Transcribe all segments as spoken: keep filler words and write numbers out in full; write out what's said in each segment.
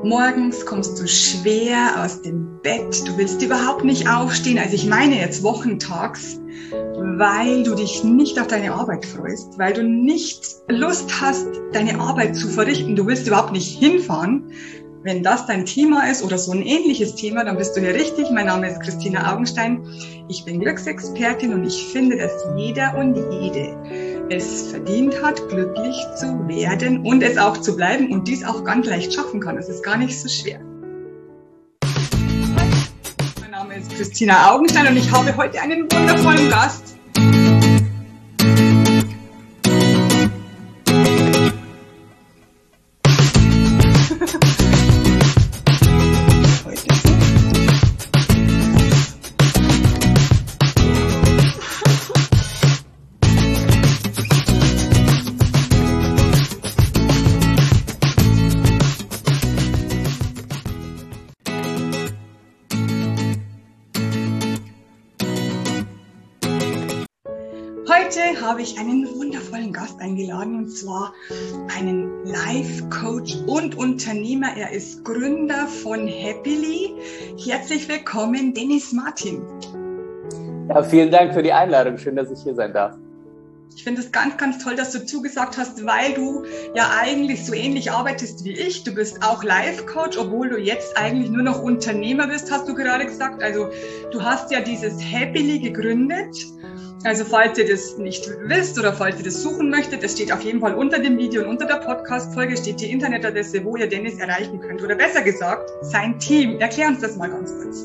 Morgens kommst du schwer aus dem Bett, du willst überhaupt nicht aufstehen, also ich meine jetzt wochentags, weil du dich nicht auf deine Arbeit freust, weil du nicht Lust hast, deine Arbeit zu verrichten, du willst überhaupt nicht hinfahren. Wenn das dein Thema ist oder so ein ähnliches Thema, dann bist du hier richtig. Mein Name ist Christina Augenstein. Ich bin Glücksexpertin und ich finde, dass jeder und jede es verdient hat, glücklich zu werden und es auch zu bleiben und dies auch ganz leicht schaffen kann. Es ist gar nicht so schwer. Mein Name ist Christina Augenstein und ich habe heute einen wundervollen Gast. Heute habe ich einen wundervollen Gast eingeladen und zwar einen Life-Coach und Unternehmer. Er ist Gründer von Happily. Herzlich willkommen, Dennis Martin. Ja, vielen Dank für die Einladung. Schön, dass ich hier sein darf. Ich finde es ganz, ganz toll, dass du zugesagt hast, weil du ja eigentlich so ähnlich arbeitest wie ich. Du bist auch Life-Coach, obwohl du jetzt eigentlich nur noch Unternehmer bist, hast du gerade gesagt. Also du hast ja dieses Happily gegründet. Also falls ihr das nicht wisst oder falls ihr das suchen möchtet, es steht auf jeden Fall unter dem Video und unter der Podcast-Folge steht die Internetadresse, wo ihr Dennis erreichen könnt. Oder besser gesagt, sein Team. Erklär uns das mal ganz kurz.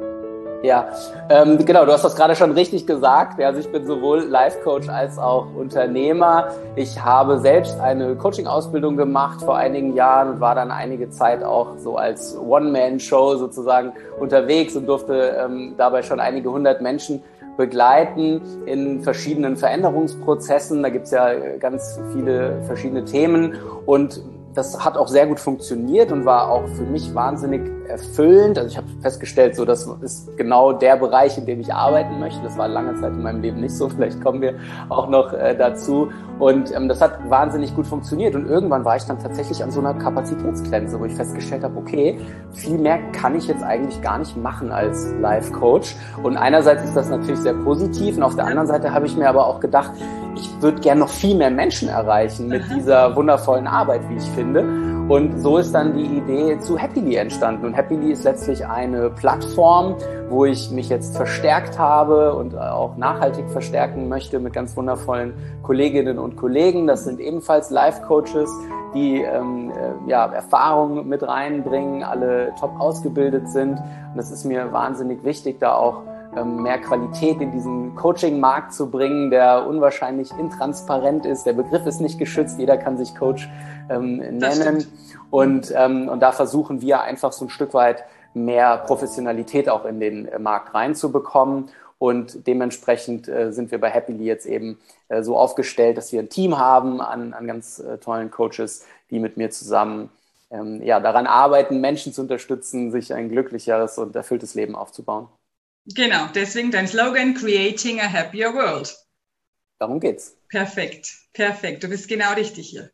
Ja, ähm, genau, du hast das gerade schon richtig gesagt. Also ich bin sowohl Life-Coach als auch Unternehmer. Ich habe selbst eine Coaching-Ausbildung gemacht vor einigen Jahren und war dann einige Zeit auch so als One-Man-Show sozusagen unterwegs und durfte ähm, dabei schon einige hundert Menschen begleiten in verschiedenen Veränderungsprozessen. Da gibt's ja ganz viele verschiedene Themen und das hat auch sehr gut funktioniert und war auch für mich wahnsinnig erfüllend. Also ich habe festgestellt, so das ist genau der Bereich, in dem ich arbeiten möchte. Das war lange Zeit in meinem Leben nicht so. Vielleicht kommen wir auch noch äh, dazu. Und ähm, das hat wahnsinnig gut funktioniert. Und irgendwann war ich dann tatsächlich an so einer Kapazitätsgrenze, wo ich festgestellt habe, okay, viel mehr kann ich jetzt eigentlich gar nicht machen als Life-Coach. Und einerseits ist das natürlich sehr positiv und auf der anderen Seite habe ich mir aber auch gedacht, ich würde gerne noch viel mehr Menschen erreichen mit dieser wundervollen Arbeit, wie ich finde. Und so ist dann die Idee zu Happily entstanden. Und Happily ist letztlich eine Plattform, wo ich mich jetzt verstärkt habe und auch nachhaltig verstärken möchte mit ganz wundervollen Kolleginnen und Kollegen. Das sind ebenfalls Life-Coaches, die ähm, äh, ja, Erfahrung mit reinbringen, alle top ausgebildet sind. Und das ist mir wahnsinnig wichtig, da auch mehr Qualität in diesen Coaching-Markt zu bringen, der unwahrscheinlich intransparent ist. Der Begriff ist nicht geschützt, jeder kann sich Coach ähm, nennen. Und, ähm, und da versuchen wir einfach so ein Stück weit mehr Professionalität auch in den äh, Markt reinzubekommen. Und dementsprechend äh, sind wir bei Happily jetzt eben äh, so aufgestellt, dass wir ein Team haben an, an ganz äh, tollen Coaches, die mit mir zusammen ähm, ja, daran arbeiten, Menschen zu unterstützen, sich ein glücklicheres und erfülltes Leben aufzubauen. Genau, deswegen dein Slogan, Creating a Happier World. Darum geht's. Perfekt, perfekt. Du bist genau richtig hier.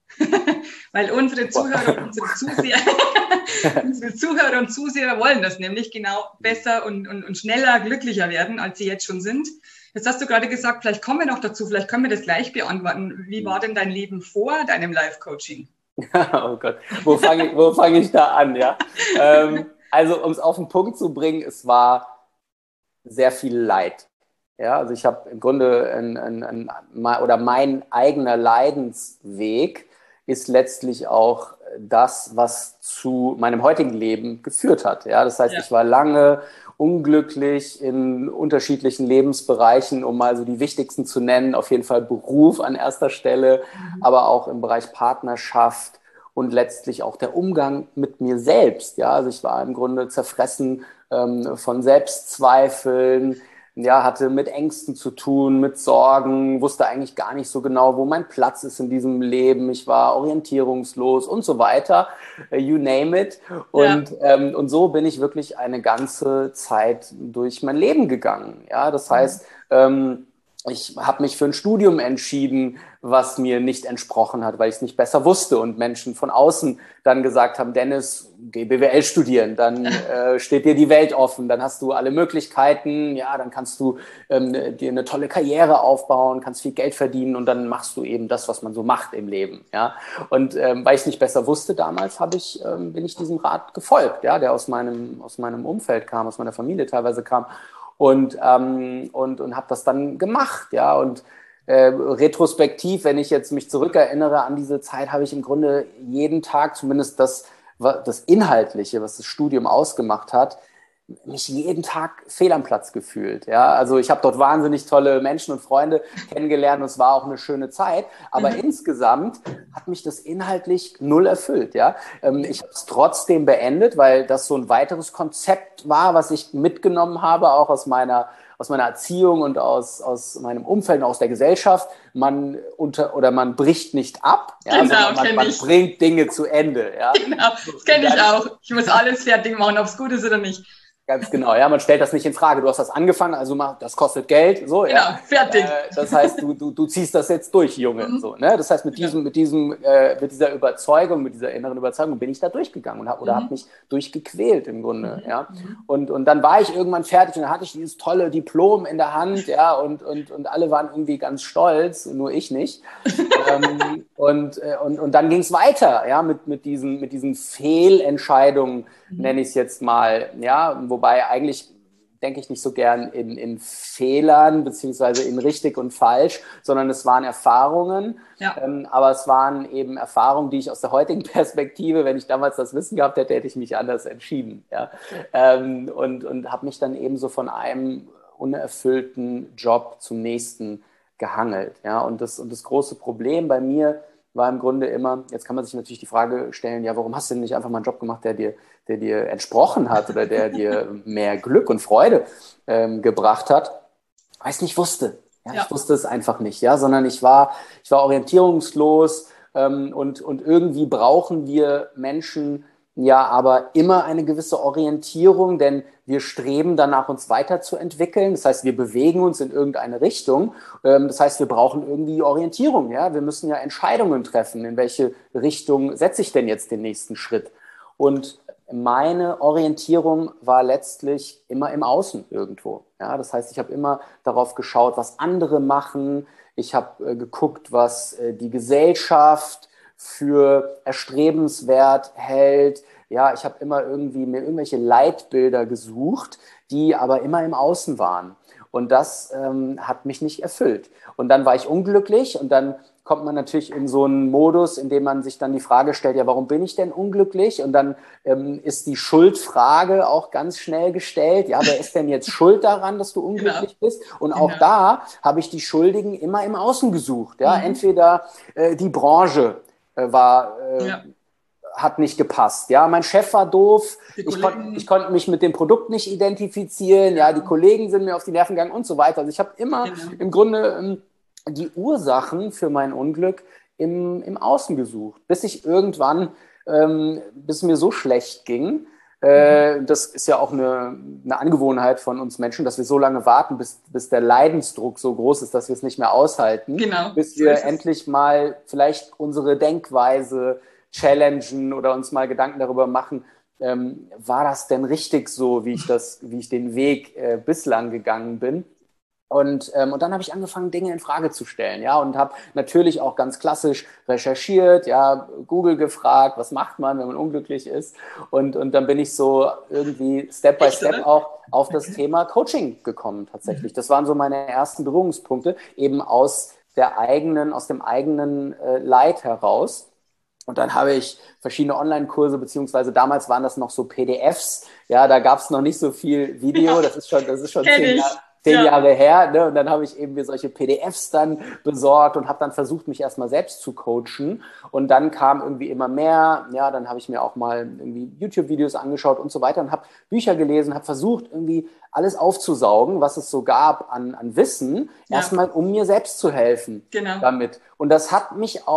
Weil unsere Zuhörer und unsere Zuseher, unsere Zuhörer und Zuseher wollen das nämlich genau besser und, und, und schneller glücklicher werden, als sie jetzt schon sind. Jetzt hast du gerade gesagt, vielleicht kommen wir noch dazu, vielleicht können wir das gleich beantworten. Wie war denn dein Leben vor deinem Life-Coaching? Oh Gott, wo fange ich, wo fange ich da an? Ja? ähm, also um es auf den Punkt zu bringen, es war sehr viel Leid. Ja, also ich habe im Grunde ein, ein, ein, oder mein eigener Leidensweg ist letztlich auch das, was zu meinem heutigen Leben geführt hat. Ja, das heißt, ja. Ich war lange unglücklich in unterschiedlichen Lebensbereichen, um mal so die wichtigsten zu nennen. Auf jeden Fall Beruf an erster Stelle, mhm. aber auch im Bereich Partnerschaft und letztlich auch der Umgang mit mir selbst. Ja, also ich war im Grunde zerfressen ähm, von Selbstzweifeln, ja, hatte mit Ängsten zu tun, mit Sorgen, wusste eigentlich gar nicht so genau, wo mein Platz ist in diesem Leben. Ich war orientierungslos und so weiter, you name it. Und, ja. ähm, und so bin ich wirklich eine ganze Zeit durch mein Leben gegangen. Ja, das heißt, ähm, ich habe mich für ein Studium entschieden, was mir nicht entsprochen hat, weil ich es nicht besser wusste und Menschen von außen dann gesagt haben, Dennis, geh B W L studieren, dann äh, steht dir die Welt offen, dann hast du alle Möglichkeiten, ja, dann kannst du ähm, dir eine tolle Karriere aufbauen, kannst viel Geld verdienen und dann machst du eben das, was man so macht im Leben, ja. Und ähm, weil ich es nicht besser wusste damals, habe ich ähm, bin ich diesem Rat gefolgt, ja, der aus meinem aus meinem Umfeld kam, aus meiner Familie teilweise kam. Und, ähm, und, und habe das dann gemacht, ja, und äh, retrospektiv, wenn ich jetzt mich zurückerinnere an diese Zeit, habe ich im Grunde jeden Tag zumindest das, das Inhaltliche, was das Studium ausgemacht hat, mich jeden Tag fehl am Platz gefühlt. Ja, also ich habe dort wahnsinnig tolle Menschen und Freunde kennengelernt und es war auch eine schöne Zeit. Aber mhm. insgesamt hat mich das inhaltlich null erfüllt. Ja, ähm, ich habe es trotzdem beendet, weil das so ein weiteres Konzept war, was ich mitgenommen habe, auch aus meiner aus meiner Erziehung und aus, aus meinem Umfeld und aus der Gesellschaft. Man unter oder man bricht nicht ab, ja, genau, sondern man, man bringt Dinge zu Ende. Ja. Genau, das kenne ich auch. Ich muss alles fertig machen, ob es gut ist oder nicht. Ganz genau, ja, man stellt das nicht in Frage. Du hast das angefangen, also mal, das kostet Geld, so, genau, ja. Fertig. Äh, das heißt, du, du, du ziehst das jetzt durch, Junge, mhm. so, ne? Das heißt, mit diesem, mit diesem, äh, mit dieser Überzeugung, mit dieser inneren Überzeugung bin ich da durchgegangen und hab, oder mhm. habe mich durchgequält im Grunde, mhm. ja. Und, und dann war ich irgendwann fertig und dann hatte ich dieses tolle Diplom in der Hand, ja, und, und, und alle waren irgendwie ganz stolz, nur ich nicht. ähm, und, äh, und, und dann ging es weiter, ja, mit, mit diesen, mit diesen Fehlentscheidungen, mhm. nenne ich es jetzt mal, ja, wobei eigentlich denke ich nicht so gern in, in Fehlern beziehungsweise in richtig und falsch, sondern es waren Erfahrungen, ja. ähm, aber es waren eben Erfahrungen, die ich aus der heutigen Perspektive, wenn ich damals das Wissen gehabt hätte, hätte ich mich anders entschieden, ja, ähm, und, und habe mich dann eben so von einem unerfüllten Job zum nächsten gehangelt, ja, und das, und das große Problem bei mir war im Grunde immer, jetzt kann man sich natürlich die Frage stellen, ja, warum hast du denn nicht einfach mal einen Job gemacht, der dir, der dir entsprochen hat oder der dir mehr Glück und Freude ähm, gebracht hat? Weil ich es nicht wusste. Ja, ja. Ich wusste es einfach nicht, ja, sondern ich war, ich war orientierungslos ähm, und, und irgendwie brauchen wir Menschen ja aber immer eine gewisse Orientierung, denn wir streben danach, uns weiterzuentwickeln. Das heißt, wir bewegen uns in irgendeine Richtung. Das heißt, wir brauchen irgendwie Orientierung. Ja? Wir müssen ja Entscheidungen treffen. In welche Richtung setze ich denn jetzt den nächsten Schritt? Und meine Orientierung war letztlich immer im Außen irgendwo. Ja? Das heißt, ich habe immer darauf geschaut, was andere machen. Ich habe äh, geguckt, was äh, die Gesellschaft für erstrebenswert hält. Ja, ich habe immer irgendwie mir irgendwelche Leitbilder gesucht, die aber immer im Außen waren. Und das ähm, hat mich nicht erfüllt. Und dann war ich unglücklich und dann kommt man natürlich in so einen Modus, in dem man sich dann die Frage stellt, ja, warum bin ich denn unglücklich? Und dann ähm, ist die Schuldfrage auch ganz schnell gestellt. Ja, wer ist denn jetzt schuld daran, dass du unglücklich genau. bist? Und auch genau. da habe ich die Schuldigen immer im Außen gesucht. Ja, mhm. entweder äh, die Branche äh, war... Äh, ja. hat nicht gepasst. Ja, mein Chef war doof. Ich, kon- ich konnte mich mit dem Produkt nicht identifizieren. Ja, die Kollegen sind mir auf die Nerven gegangen und so weiter. Also ich habe immer genau. im Grunde ähm, die Ursachen für mein Unglück im, im Außen gesucht, bis ich irgendwann, ähm, bis es mir so schlecht ging. Äh, das ist ja auch eine, eine Angewohnheit von uns Menschen, dass wir so lange warten, bis, bis der Leidensdruck so groß ist, dass wir es nicht mehr aushalten. Genau. Bis wir so endlich mal vielleicht unsere Denkweise challengen oder uns mal Gedanken darüber machen, ähm, war das denn richtig so, wie ich das, wie ich den Weg äh, bislang gegangen bin? Und, ähm, und dann habe ich angefangen, Dinge in Frage zu stellen, ja, und habe natürlich auch ganz klassisch recherchiert, ja, Google gefragt, was macht man, wenn man unglücklich ist? Und, und dann bin ich so irgendwie Step by Step auch auf das Thema Coaching gekommen, tatsächlich. Das waren so meine ersten Berührungspunkte, eben aus der eigenen, aus dem eigenen äh, Leid heraus. Und dann habe ich verschiedene Online-Kurse, beziehungsweise damals waren das noch so P D Fs. Ja, da gab es noch nicht so viel Video. Ja, das ist schon, das ist schon zehn, Jahr, zehn ja. Jahre her. Ne? Und dann habe ich eben mir solche P D Fs dann besorgt und habe dann versucht, mich erstmal selbst zu coachen. Und dann kam irgendwie immer mehr. Ja, dann habe ich mir auch mal irgendwie YouTube-Videos angeschaut und so weiter und habe Bücher gelesen, habe versucht, irgendwie alles aufzusaugen, was es so gab an, an Wissen, ja. erstmal, um mir selbst zu helfen genau. damit. Und das hat mich auch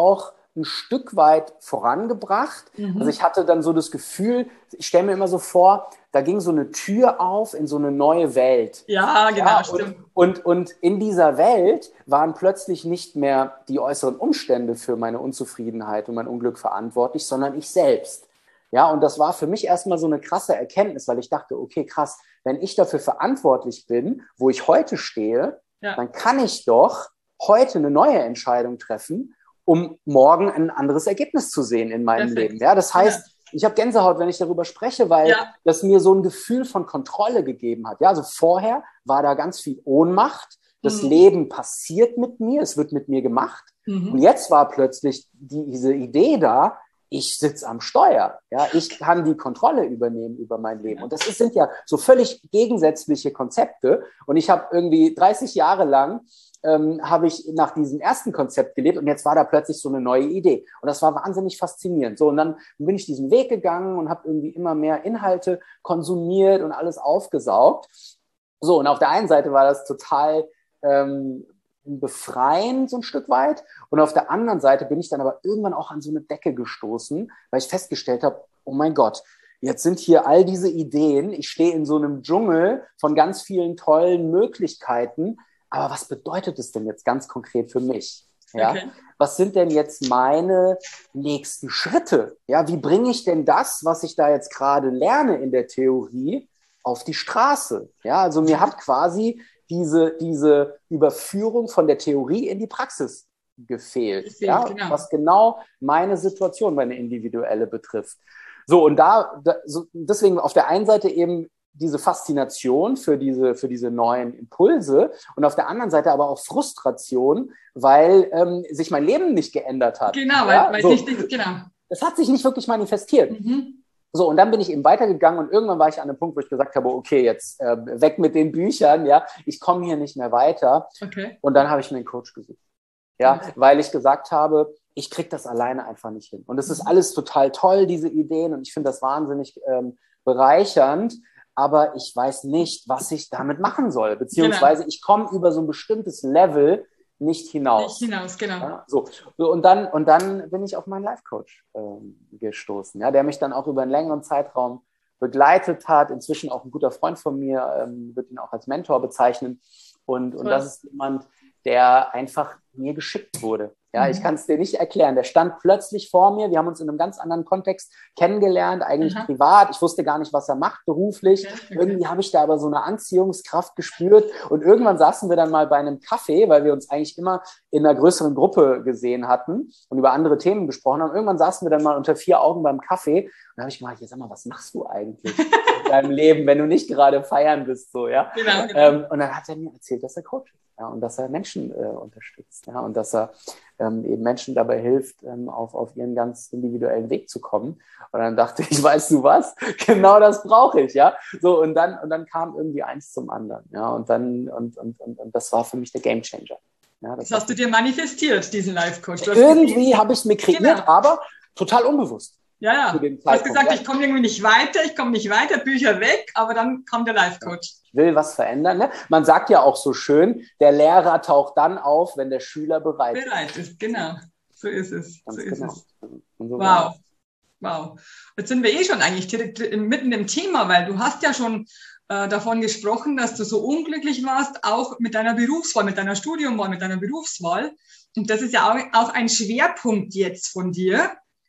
ein Stück weit vorangebracht. Mhm. Also ich hatte dann so das Gefühl, ich stelle mir immer so vor, da ging so eine Tür auf in so eine neue Welt. Ja, genau, ja, stimmt. Und, und, und in dieser Welt waren plötzlich nicht mehr die äußeren Umstände für meine Unzufriedenheit und mein Unglück verantwortlich, sondern ich selbst. Ja, und das war für mich erstmal so eine krasse Erkenntnis, weil ich dachte, okay, krass, wenn ich dafür verantwortlich bin, wo ich heute stehe, ja. dann kann ich doch heute eine neue Entscheidung treffen, um morgen ein anderes Ergebnis zu sehen in meinem Perfekt. Leben. Ja, das heißt, ja. ich habe Gänsehaut, wenn ich darüber spreche, weil ja. das mir so ein Gefühl von Kontrolle gegeben hat. Ja, also vorher war da ganz viel Ohnmacht. Das mhm. Leben passiert mit mir, es wird mit mir gemacht. Mhm. Und jetzt war plötzlich die, diese Idee da, ich sitze am Steuer, ja, ich kann die Kontrolle übernehmen über mein Leben. Und das ist, sind ja so völlig gegensätzliche Konzepte. Und ich habe irgendwie dreißig Jahre lang ähm, habe ich nach diesem ersten Konzept gelebt und jetzt war da plötzlich so eine neue Idee. Und das war wahnsinnig faszinierend. So, und dann bin ich diesen Weg gegangen und habe irgendwie immer mehr Inhalte konsumiert und alles aufgesaugt. So, und auf der einen Seite war das total ähm, befreien, so ein Stück weit. Und auf der anderen Seite bin ich dann aber irgendwann auch an so eine Decke gestoßen, weil ich festgestellt habe, oh mein Gott, jetzt sind hier all diese Ideen, ich stehe in so einem Dschungel von ganz vielen tollen Möglichkeiten, aber was bedeutet es denn jetzt ganz konkret für mich? Ja? Okay. Was sind denn jetzt meine nächsten Schritte? Ja, wie bringe ich denn das, was ich da jetzt gerade lerne in der Theorie, auf die Straße? Ja, also mir hat quasi diese, diese Überführung von der Theorie in die Praxis gefehlt, gefehlt ja? Genau. Was genau meine Situation, meine individuelle betrifft. So, und da, da so, deswegen auf der einen Seite eben diese Faszination für diese, für diese neuen Impulse und auf der anderen Seite aber auch Frustration, weil ähm, sich mein Leben nicht geändert hat. Genau, ja? weil, weil so. nicht, genau. Es hat sich nicht wirklich manifestiert. Mhm. So, und dann bin ich eben weitergegangen und irgendwann war ich an einem Punkt, wo ich gesagt habe, okay, jetzt äh, weg mit den Büchern, ja, ich komme hier nicht mehr weiter. Okay. Und dann habe ich mir einen Coach gesucht. Ja, okay. Weil ich gesagt habe, ich kriege das alleine einfach nicht hin. Und es ist alles total toll, diese Ideen, und ich finde das wahnsinnig ähm, bereichernd, aber ich weiß nicht, was ich damit machen soll, beziehungsweise genau. ich komme über so ein bestimmtes Level nicht hinaus. Nicht hinaus, genau. Ja, so. Und dann, und dann bin ich auf meinen Life-Coach ähm, gestoßen, ja, der mich dann auch über einen längeren Zeitraum begleitet hat. Inzwischen auch ein guter Freund von mir, ähm, wird ihn auch als Mentor bezeichnen. Und, und das ist jemand, der einfach mir geschickt wurde. Ja, mhm. ich kann es dir nicht erklären. Der stand plötzlich vor mir. Wir haben uns in einem ganz anderen Kontext kennengelernt, eigentlich Aha. privat. Ich wusste gar nicht, was er macht beruflich. Okay, okay. Irgendwie habe ich da aber so eine Anziehungskraft gespürt. Und irgendwann saßen wir dann mal bei einem Kaffee, weil wir uns eigentlich immer in einer größeren Gruppe gesehen hatten und über andere Themen gesprochen haben. Irgendwann saßen wir dann mal unter vier Augen beim Kaffee. Und da habe ich gemeint, sag mal, was machst du eigentlich in deinem Leben, wenn du nicht gerade feiern bist? So, ja? Genau, genau. Ähm, und dann hat er mir erzählt, dass er Coach ist. Ja, und dass er Menschen äh, unterstützt, ja, und dass er ähm, eben Menschen dabei hilft, ähm, auf, auf ihren ganz individuellen Weg zu kommen. Und dann dachte ich, weißt du was? Genau das brauche ich, ja. So, und dann, und dann kam irgendwie eins zum anderen, ja, und dann, und, und, und, und das war für mich der Gamechanger. Ja, das, das hast du dir manifestiert, diesen Life-Coach. Irgendwie habe ich es mir kreiert, genau. aber total unbewusst. Ja, ja. Du hast gesagt, ich komme irgendwie nicht weiter, ich komme nicht weiter, Bücher weg, aber dann kam der Life-Coach. Ich will was verändern. Ne? Man sagt ja auch so schön, der Lehrer taucht dann auf, wenn der Schüler bereit ist. Bereit ist, genau. So ist es. Ganz so ist genau. es. So wow. Wow. Jetzt sind wir eh schon eigentlich direkt mitten im Thema, weil du hast ja schon äh, davon gesprochen, dass du so unglücklich warst, auch mit deiner Berufswahl, mit deiner Studiumwahl, mit deiner Berufswahl. Und das ist ja auch, auch ein Schwerpunkt jetzt von dir.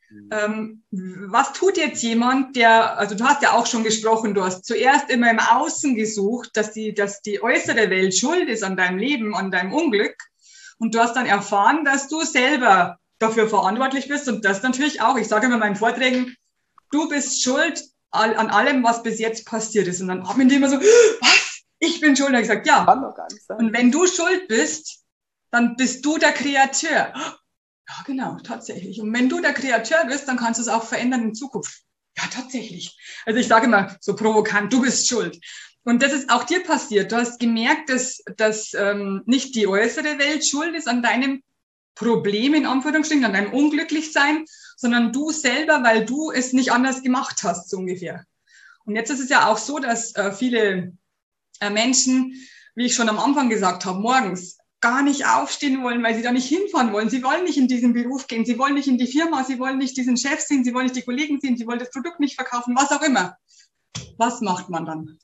Ähm, was tut jetzt jemand, der, also du hast ja auch schon gesprochen, du hast zuerst immer im Außen gesucht, dass die, dass die äußere Welt schuld ist an deinem Leben, an deinem Unglück, und du hast dann erfahren, dass du selber dafür verantwortlich bist, und das natürlich auch, ich sage immer in meinen Vorträgen, du bist schuld an allem, was bis jetzt passiert ist, und dann haben die immer so, was? Ich bin schuld? Und ich gesagt, ja. Kann doch gar nicht sein. Und wenn du schuld bist, dann bist du der Kreateur. Ja, genau, tatsächlich. Und wenn du der Kreateur bist, dann kannst du es auch verändern in Zukunft. Ja, tatsächlich. Also ich sage immer so provokant, du bist schuld. Und das ist auch dir passiert. Du hast gemerkt, dass, dass ähm, nicht die äußere Welt schuld ist an deinem Problem, in Anführungsstrichen, an deinem Unglücklichsein, sondern du selber, weil du es nicht anders gemacht hast, so ungefähr. Und jetzt ist es ja auch so, dass äh, viele äh, Menschen, wie ich schon am Anfang gesagt habe, morgens gar nicht aufstehen wollen, weil sie da nicht hinfahren wollen. Sie wollen nicht in diesen Beruf gehen, sie wollen nicht in die Firma, sie wollen nicht diesen Chef sehen, sie wollen nicht die Kollegen sehen, sie wollen das Produkt nicht verkaufen, was auch immer. Was macht man dann?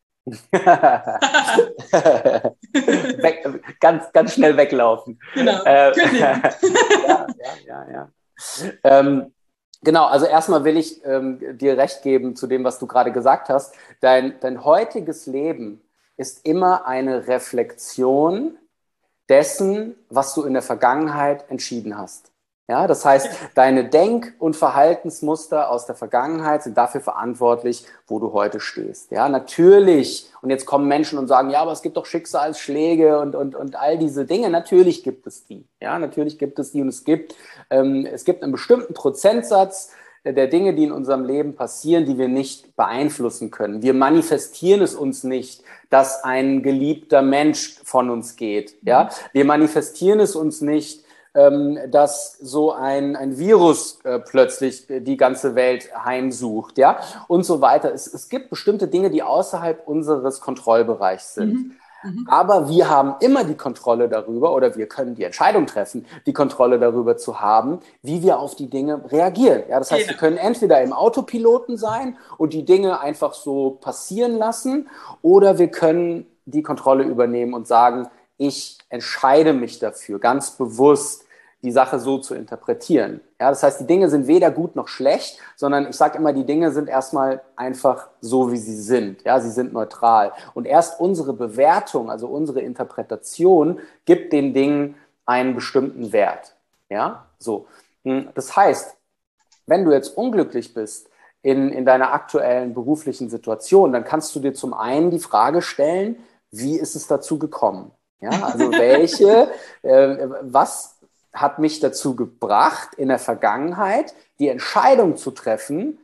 Weg, ganz, ganz schnell weglaufen. Genau. Äh, ja, ja, ja, ja. Ähm, genau, also erstmal will ich ähm, dir recht geben zu dem, was du gerade gesagt hast. Dein, dein heutiges Leben ist immer eine Reflexion dessen, was du in der Vergangenheit entschieden hast. Ja, das heißt, deine Denk- und Verhaltensmuster aus der Vergangenheit sind dafür verantwortlich, wo du heute stehst. Ja, natürlich. Und jetzt kommen Menschen und sagen, ja, aber es gibt doch Schicksalsschläge und, und, und all diese Dinge. Natürlich gibt es die. Ja, natürlich gibt es die. Und es gibt, ähm, es gibt einen bestimmten Prozentsatz der Dinge, die in unserem Leben passieren, die wir nicht beeinflussen können. Wir manifestieren es uns nicht, dass ein geliebter Mensch von uns geht. Ja, wir manifestieren es uns nicht, dass so ein, ein Virus äh, plötzlich die ganze Welt heimsucht, ja, und so weiter. Es, es gibt bestimmte Dinge, die außerhalb unseres Kontrollbereichs sind. Mhm. Mhm. Aber wir haben immer die Kontrolle darüber, oder wir können die Entscheidung treffen, die Kontrolle darüber zu haben, wie wir auf die Dinge reagieren. Ja, das heißt, ja. wir können entweder im Autopiloten sein und die Dinge einfach so passieren lassen, oder wir können die Kontrolle übernehmen und sagen, ich entscheide mich dafür, ganz bewusst die Sache so zu interpretieren. Ja, das heißt, die Dinge sind weder gut noch schlecht, sondern ich sage immer, die Dinge sind erstmal einfach so, wie sie sind. Ja, sie sind neutral. Und erst unsere Bewertung, also unsere Interpretation, gibt den Dingen einen bestimmten Wert. Ja, so. Das heißt, wenn du jetzt unglücklich bist in, in deiner aktuellen beruflichen Situation, dann kannst du dir zum einen die Frage stellen, wie ist es dazu gekommen? Ja, also welche, äh, was hat mich dazu gebracht, in der Vergangenheit die Entscheidung zu treffen,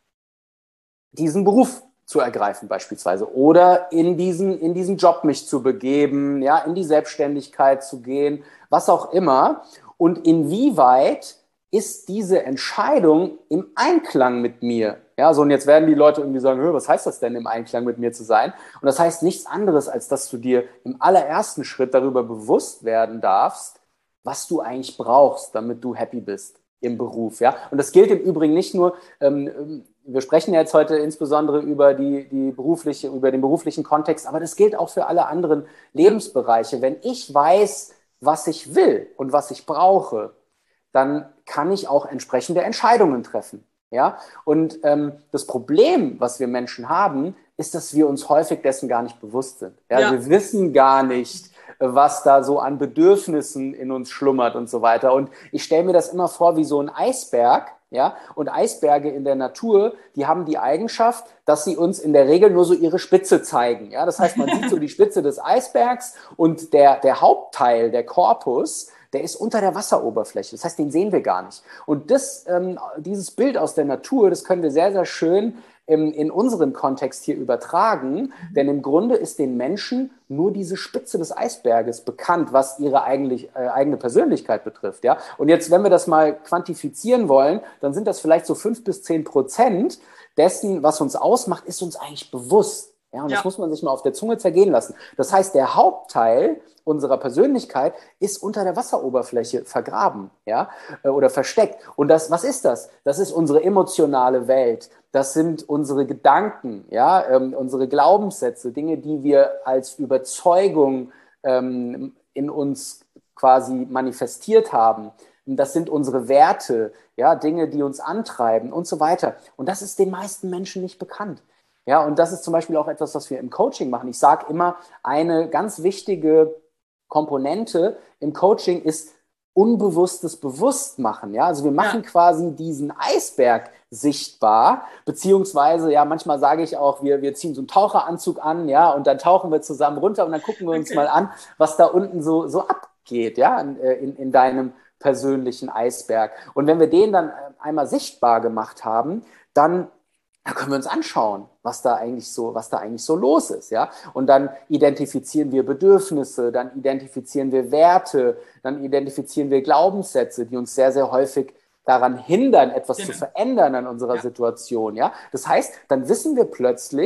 diesen Beruf zu ergreifen beispielsweise oder in diesen, in diesen Job mich zu begeben, ja, in die Selbstständigkeit zu gehen, was auch immer. Und inwieweit ist diese Entscheidung im Einklang mit mir? Ja, so, und jetzt werden die Leute irgendwie sagen, was heißt das denn, im Einklang mit mir zu sein? Und das heißt nichts anderes, als dass du dir im allerersten Schritt darüber bewusst werden darfst, was du eigentlich brauchst, damit du happy bist im Beruf. Ja? Und das gilt im Übrigen nicht nur, ähm, wir sprechen ja jetzt heute insbesondere über, die, die berufliche, über den beruflichen Kontext, aber das gilt auch für alle anderen Lebensbereiche. Wenn ich weiß, was ich will und was ich brauche, dann kann ich auch entsprechende Entscheidungen treffen. Ja? Und ähm, das Problem, was wir Menschen haben, ist, dass wir uns häufig dessen gar nicht bewusst sind. Ja? Ja. Wir wissen gar nicht, was da so an Bedürfnissen in uns schlummert und so weiter. Und ich stelle mir das immer vor wie so ein Eisberg, ja, und Eisberge in der Natur, die haben die Eigenschaft, dass sie uns in der Regel nur so ihre Spitze zeigen, ja. Das heißt, man sieht so die Spitze des Eisbergs und der, der Hauptteil, der Korpus, der ist unter der Wasseroberfläche. Das heißt, den sehen wir gar nicht. Und das, ähm, dieses Bild aus der Natur, das können wir sehr, sehr schön im, in unseren Kontext hier übertragen. Mhm. Denn im Grunde ist den Menschen nur diese Spitze des Eisberges bekannt, was ihre eigentlich, äh, eigene Persönlichkeit betrifft. Ja? Und jetzt, wenn wir das mal quantifizieren wollen, dann sind das vielleicht so fünf bis zehn Prozent dessen, was uns ausmacht, ist uns eigentlich bewusst. Ja, und ja. das muss man sich mal auf der Zunge zergehen lassen. Das heißt, der Hauptteil unserer Persönlichkeit ist unter der Wasseroberfläche vergraben, ja, oder versteckt. Und das, was ist das? Das ist unsere emotionale Welt. Das sind unsere Gedanken, ja, ähm, unsere Glaubenssätze, Dinge, die wir als Überzeugung ähm, in uns quasi manifestiert haben. Das sind unsere Werte, ja, Dinge, die uns antreiben und so weiter. Und das ist den meisten Menschen nicht bekannt. Ja, und das ist zum Beispiel auch etwas, was wir im Coaching machen. Ich sage immer, eine ganz wichtige Komponente im Coaching ist unbewusstes Bewusstmachen. Ja, also wir machen ja. quasi diesen Eisberg sichtbar, beziehungsweise, ja, manchmal sage ich auch, wir, wir ziehen so einen Taucheranzug an, ja, und dann tauchen wir zusammen runter und dann gucken wir uns okay. mal an, was da unten so, so abgeht, ja, in, in, in deinem persönlichen Eisberg. Und wenn wir den dann einmal sichtbar gemacht haben, dann Da können wir uns anschauen, was da eigentlich so, was da eigentlich so los ist, ja. Und dann identifizieren wir Bedürfnisse, dann identifizieren wir Werte, dann identifizieren wir Glaubenssätze, die uns sehr, sehr häufig daran hindern, etwas genau. zu verändern an unserer ja. Situation, ja. Das heißt, dann wissen wir plötzlich,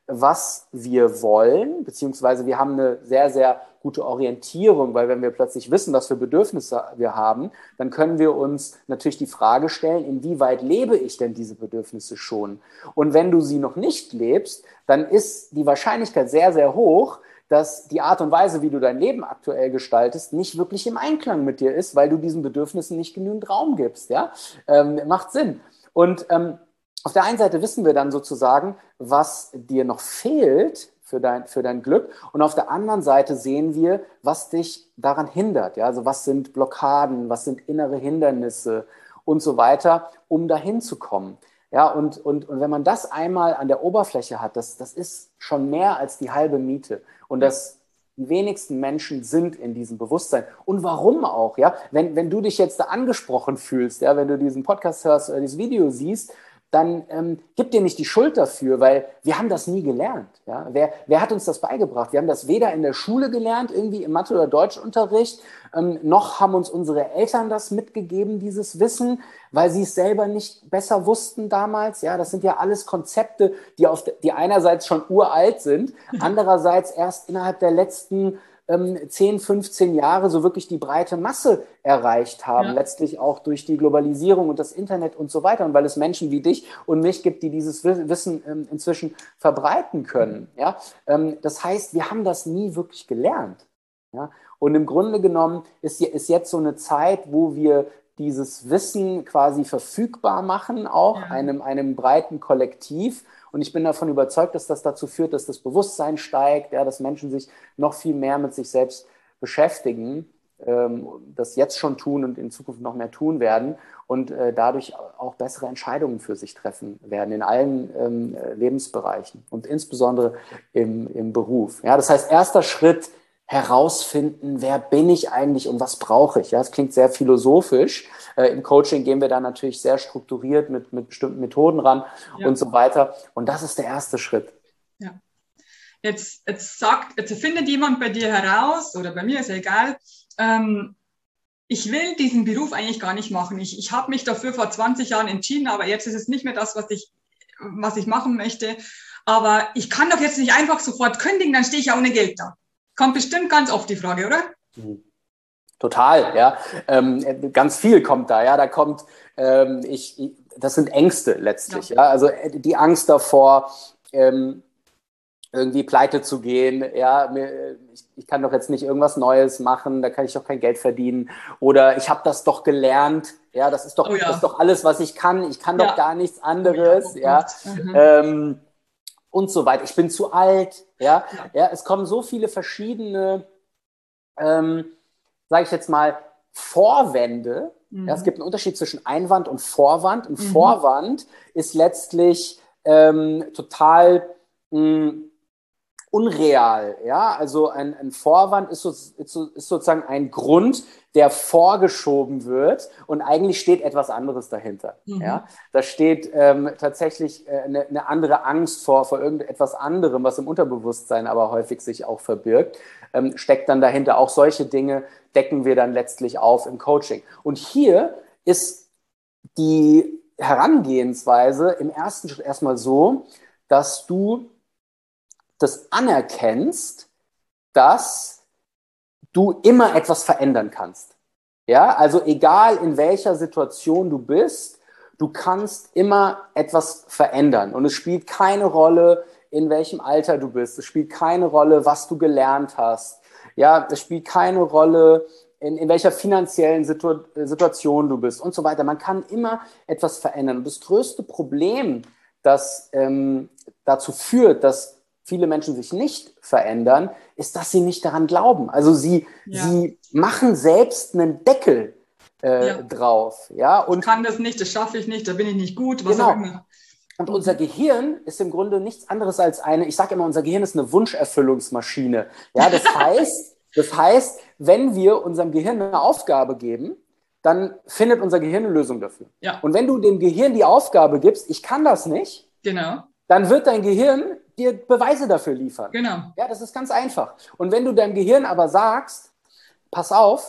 was wir wollen, beziehungsweise wir haben eine sehr, sehr gute Orientierung, weil wenn wir plötzlich wissen, was für Bedürfnisse wir haben, dann können wir uns natürlich die Frage stellen, inwieweit lebe ich denn diese Bedürfnisse schon? Und wenn du sie noch nicht lebst, dann ist die Wahrscheinlichkeit sehr, sehr hoch, dass die Art und Weise, wie du dein Leben aktuell gestaltest, nicht wirklich im Einklang mit dir ist, weil du diesen Bedürfnissen nicht genügend Raum gibst. Ja? Ähm, macht Sinn. Und ähm, auf der einen Seite wissen wir dann sozusagen, was dir noch fehlt für dein, für dein Glück. Und auf der anderen Seite sehen wir, was dich daran hindert. Ja? Also was sind Blockaden, was sind innere Hindernisse und so weiter, um dahin zu kommen. Ja, und, und, und wenn man das einmal an der Oberfläche hat, das, das ist schon mehr als die halbe Miete. Und das, die wenigsten Menschen sind in diesem Bewusstsein. Und warum auch? Ja? Wenn, wenn du dich jetzt da angesprochen fühlst, ja, wenn du diesen Podcast hörst oder dieses Video siehst, dann ähm, gib dir nicht die Schuld dafür, weil wir haben das nie gelernt. Ja? Wer, wer hat uns das beigebracht? Wir haben das weder in der Schule gelernt, irgendwie im Mathe- oder Deutschunterricht, ähm, noch haben uns unsere Eltern das mitgegeben, dieses Wissen, weil sie es selber nicht besser wussten damals. Ja? Das sind ja alles Konzepte, die, auf, die einerseits schon uralt sind, andererseits erst innerhalb der letzten zehn, fünfzehn Jahre so wirklich die breite Masse erreicht haben, ja. Letztlich auch durch die Globalisierung und das Internet und so weiter und weil es Menschen wie dich und mich gibt, die dieses Wissen ähm, inzwischen verbreiten können. Ja? Ähm, das heißt, wir haben das nie wirklich gelernt. Ja? Und im Grunde genommen ist, ist jetzt so eine Zeit, wo wir dieses Wissen quasi verfügbar machen, auch ja. einem, einem breiten Kollektiv. Und ich bin davon überzeugt, dass das dazu führt, dass das Bewusstsein steigt, ja, dass Menschen sich noch viel mehr mit sich selbst beschäftigen, ähm, das jetzt schon tun und in Zukunft noch mehr tun werden und äh, dadurch auch bessere Entscheidungen für sich treffen werden in allen ähm, Lebensbereichen und insbesondere im, im Beruf. Ja, das heißt, erster Schritt, herausfinden, wer bin ich eigentlich und was brauche ich. Ja, das klingt sehr philosophisch. Äh, Im Coaching gehen wir da natürlich sehr strukturiert mit, mit bestimmten Methoden ran ja. und so weiter. Und das ist der erste Schritt. Ja. Jetzt, jetzt sagt, jetzt findet jemand bei dir heraus, oder bei mir ist ja egal, ähm, ich will diesen Beruf eigentlich gar nicht machen. Ich, ich habe mich dafür vor zwanzig Jahren entschieden, aber jetzt ist es nicht mehr das, was ich, was ich machen möchte. Aber ich kann doch jetzt nicht einfach sofort kündigen, dann stehe ich ja ohne Geld da. Kommt bestimmt ganz oft die Frage, oder? Total, ja. Ähm, ganz viel kommt da, ja. Da kommt, ähm, ich, ich, das sind Ängste letztlich, ja. ja? Also die Angst davor, ähm, irgendwie pleite zu gehen, ja. Ich, ich kann doch jetzt nicht irgendwas Neues machen, da kann ich doch kein Geld verdienen. Oder ich habe das doch gelernt, ja. Das ist doch, oh ja. das ist doch alles, was ich kann. Ich kann ja. doch gar nichts anderes, oh ja. Oh ja. Mhm. Ähm, und so weiter. Ich bin zu alt, ja. ja es kommen so viele verschiedene, ähm, sage ich jetzt mal, Vorwände. Mhm. Ja, es gibt einen Unterschied zwischen Einwand und Vorwand. Ein mhm. Vorwand ist letztlich ähm, total mh, unreal. Ja? Also ein, ein Vorwand ist, so, ist, so, ist sozusagen ein Grund, der vorgeschoben wird und eigentlich steht etwas anderes dahinter. Mhm. Ja? Da steht ähm, tatsächlich äh, eine, eine andere Angst vor, vor irgendetwas anderem, was im Unterbewusstsein aber häufig sich auch verbirgt, ähm, steckt dann dahinter. Auch solche Dinge decken wir dann letztlich auf im Coaching. Und hier ist die Herangehensweise im ersten Schritt erstmal so, dass du das anerkennst, dass du immer etwas verändern kannst. Ja, also egal in welcher Situation du bist, du kannst immer etwas verändern. Und es spielt keine Rolle, in welchem Alter du bist. Es spielt keine Rolle, was du gelernt hast. Ja, es spielt keine Rolle, in, in welcher finanziellen Situ- Situation du bist und so weiter. Man kann immer etwas verändern. Und das größte Problem, das ähm, dazu führt, dass viele Menschen sich nicht verändern, ist, dass sie nicht daran glauben. Also sie, ja. sie machen selbst einen Deckel äh, ja. drauf. Ja? Und ich kann das nicht, das schaffe ich nicht, da bin ich nicht gut, was genau. auch immer. Und unser Gehirn ist im Grunde nichts anderes als eine, ich sage immer, unser Gehirn ist eine Wunscherfüllungsmaschine. Ja, das heißt, das heißt, wenn wir unserem Gehirn eine Aufgabe geben, dann findet unser Gehirn eine Lösung dafür. Ja. Und wenn du dem Gehirn die Aufgabe gibst, ich kann das nicht, genau. dann wird dein Gehirn dir Beweise dafür liefern. Genau. Ja, das ist ganz einfach. Und wenn du deinem Gehirn aber sagst, pass auf,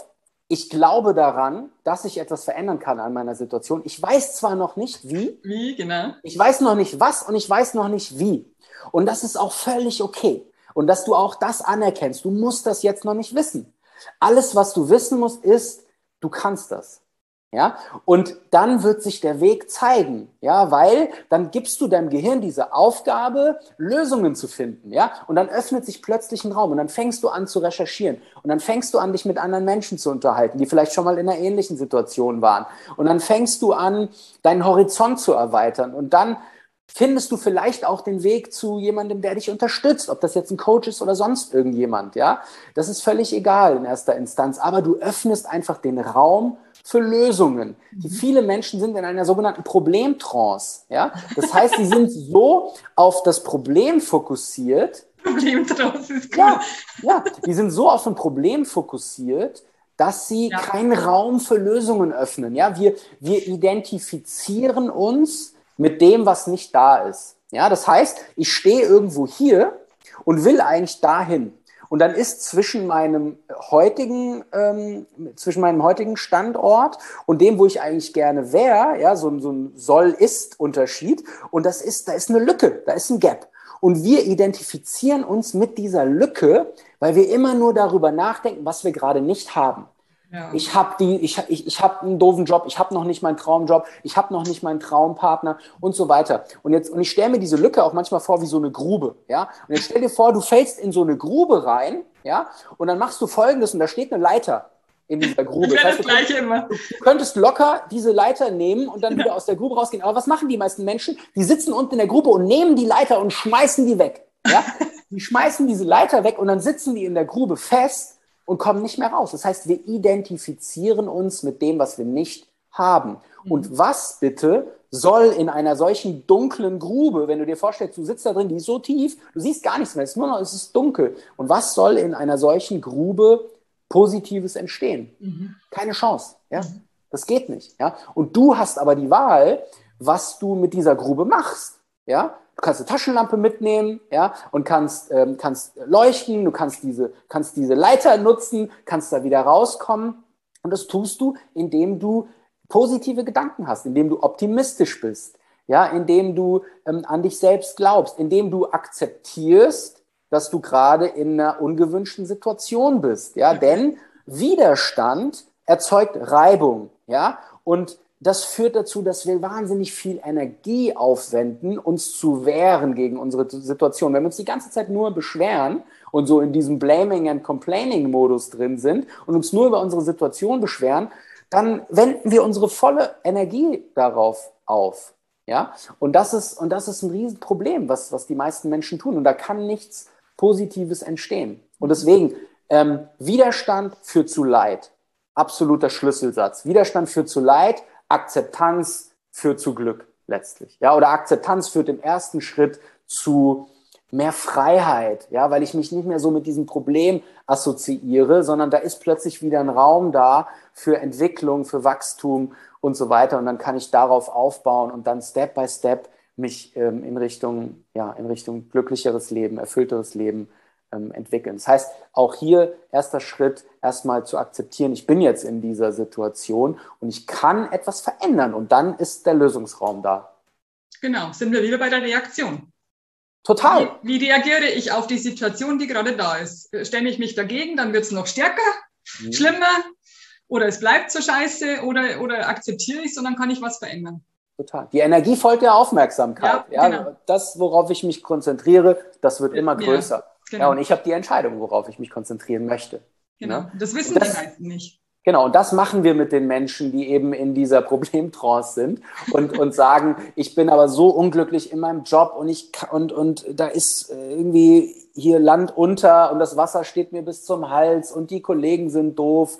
ich glaube daran, dass ich etwas verändern kann an meiner Situation. Ich weiß zwar noch nicht wie, Wie, genau. ich weiß noch nicht was und ich weiß noch nicht wie. Und das ist auch völlig okay. Und dass du auch das anerkennst. Du musst das jetzt noch nicht wissen. Alles, was du wissen musst, ist, du kannst das. Ja? Und dann wird sich der Weg zeigen, ja, weil dann gibst du deinem Gehirn diese Aufgabe, Lösungen zu finden, ja, und dann öffnet sich plötzlich ein Raum und dann fängst du an zu recherchieren und dann fängst du an, dich mit anderen Menschen zu unterhalten, die vielleicht schon mal in einer ähnlichen Situation waren und dann fängst du an, deinen Horizont zu erweitern und dann findest du vielleicht auch den Weg zu jemandem, der dich unterstützt, ob das jetzt ein Coach ist oder sonst irgendjemand, ja, das ist völlig egal in erster Instanz, aber du öffnest einfach den Raum für Lösungen. Die viele Menschen sind in einer sogenannten Problemtrance. Ja? Das heißt, sie sind so auf das Problem fokussiert. Problemtrance ist cool. Ja, ja, die sind so auf ein Problem fokussiert, dass sie ja. keinen Raum für Lösungen öffnen. Ja? Wir, wir identifizieren uns mit dem, was nicht da ist. Ja? Das heißt, ich stehe irgendwo hier und will eigentlich dahin. Und dann ist zwischen meinem heutigen, ähm, zwischen meinem heutigen Standort und dem, wo ich eigentlich gerne wäre, ja, so, so ein Soll-Ist-Unterschied. Und das ist, da ist eine Lücke, da ist ein Gap. Und wir identifizieren uns mit dieser Lücke, weil wir immer nur darüber nachdenken, was wir gerade nicht haben. Ja. Ich habe die, ich, ich, ich habe einen doofen Job, ich habe noch nicht meinen Traumjob, ich habe noch nicht meinen Traumpartner und so weiter. Und jetzt und ich stelle mir diese Lücke auch manchmal vor wie so eine Grube, ja. Und jetzt stell dir vor, du fällst in so eine Grube rein, ja, und dann machst du Folgendes und da steht eine Leiter in dieser Grube. Das, das heißt, das Gleiche du, immer. Du, du könntest locker diese Leiter nehmen und dann wieder aus der Grube rausgehen. Aber was machen die meisten Menschen? Die sitzen unten in der Grube und nehmen die Leiter und schmeißen die weg, ja. Die schmeißen diese Leiter weg und dann sitzen die in der Grube fest und kommen nicht mehr raus. Das heißt, wir identifizieren uns mit dem, was wir nicht haben. Und was bitte soll in einer solchen dunklen Grube, wenn du dir vorstellst, du sitzt da drin, die ist so tief, du siehst gar nichts mehr, es ist nur noch, es ist dunkel. Und was soll in einer solchen Grube Positives entstehen? Mhm. Keine Chance. Ja? Mhm. Das geht nicht. Ja? Und du hast aber die Wahl, was du mit dieser Grube machst. Ja? Du kannst eine Taschenlampe mitnehmen, ja, und kannst, ähm, kannst leuchten, du kannst diese, kannst diese Leiter nutzen, kannst da wieder rauskommen. Und das tust du, indem du positive Gedanken hast, indem du optimistisch bist, ja, indem du ähm, an dich selbst glaubst, indem du akzeptierst, dass du gerade in einer ungewünschten Situation bist, ja, denn Widerstand erzeugt Reibung, ja, und das führt dazu, dass wir wahnsinnig viel Energie aufwenden, uns zu wehren gegen unsere Situation. Wenn wir uns die ganze Zeit nur beschweren und so in diesem Blaming and Complaining-Modus drin sind und uns nur über unsere Situation beschweren, dann wenden wir unsere volle Energie darauf auf. Ja? Und das ist, und das ist ein Riesenproblem, was, was die meisten Menschen tun. Und da kann nichts Positives entstehen. Und deswegen, ähm, Widerstand führt zu Leid. Absoluter Schlüsselsatz. Widerstand führt zu Leid, Akzeptanz führt zu Glück letztlich. Ja, oder Akzeptanz führt im ersten Schritt zu mehr Freiheit, ja, weil ich mich nicht mehr so mit diesem Problem assoziiere, sondern da ist plötzlich wieder ein Raum da für Entwicklung, für Wachstum und so weiter. Und dann kann ich darauf aufbauen und dann Step by Step mich ähm, in Richtung, ja, in Richtung glücklicheres Leben, erfüllteres Leben ähm, entwickeln. Das heißt, auch hier erster Schritt, erstmal zu akzeptieren, ich bin jetzt in dieser Situation und ich kann etwas verändern und dann ist der Lösungsraum da. Genau, sind wir wieder bei der Reaktion. Total. Wie, wie reagiere ich auf die Situation, die gerade da ist? Stemme ich mich dagegen, dann wird es noch stärker, mhm. schlimmer, oder es bleibt so scheiße, oder, oder akzeptiere ich es und dann kann ich was verändern. Total. Die Energie folgt der Aufmerksamkeit. Ja, ja, genau. Das, worauf ich mich konzentriere, das wird immer größer. Ja, genau. Ja, und ich habe die Entscheidung, worauf ich mich konzentrieren möchte. Genau, ne? das wissen das, die meisten nicht. Genau, und das machen wir mit den Menschen, die eben in dieser Problemtrance sind und, und sagen, ich bin aber so unglücklich in meinem Job und, ich, und, und da ist irgendwie hier Land unter und das Wasser steht mir bis zum Hals und die Kollegen sind doof,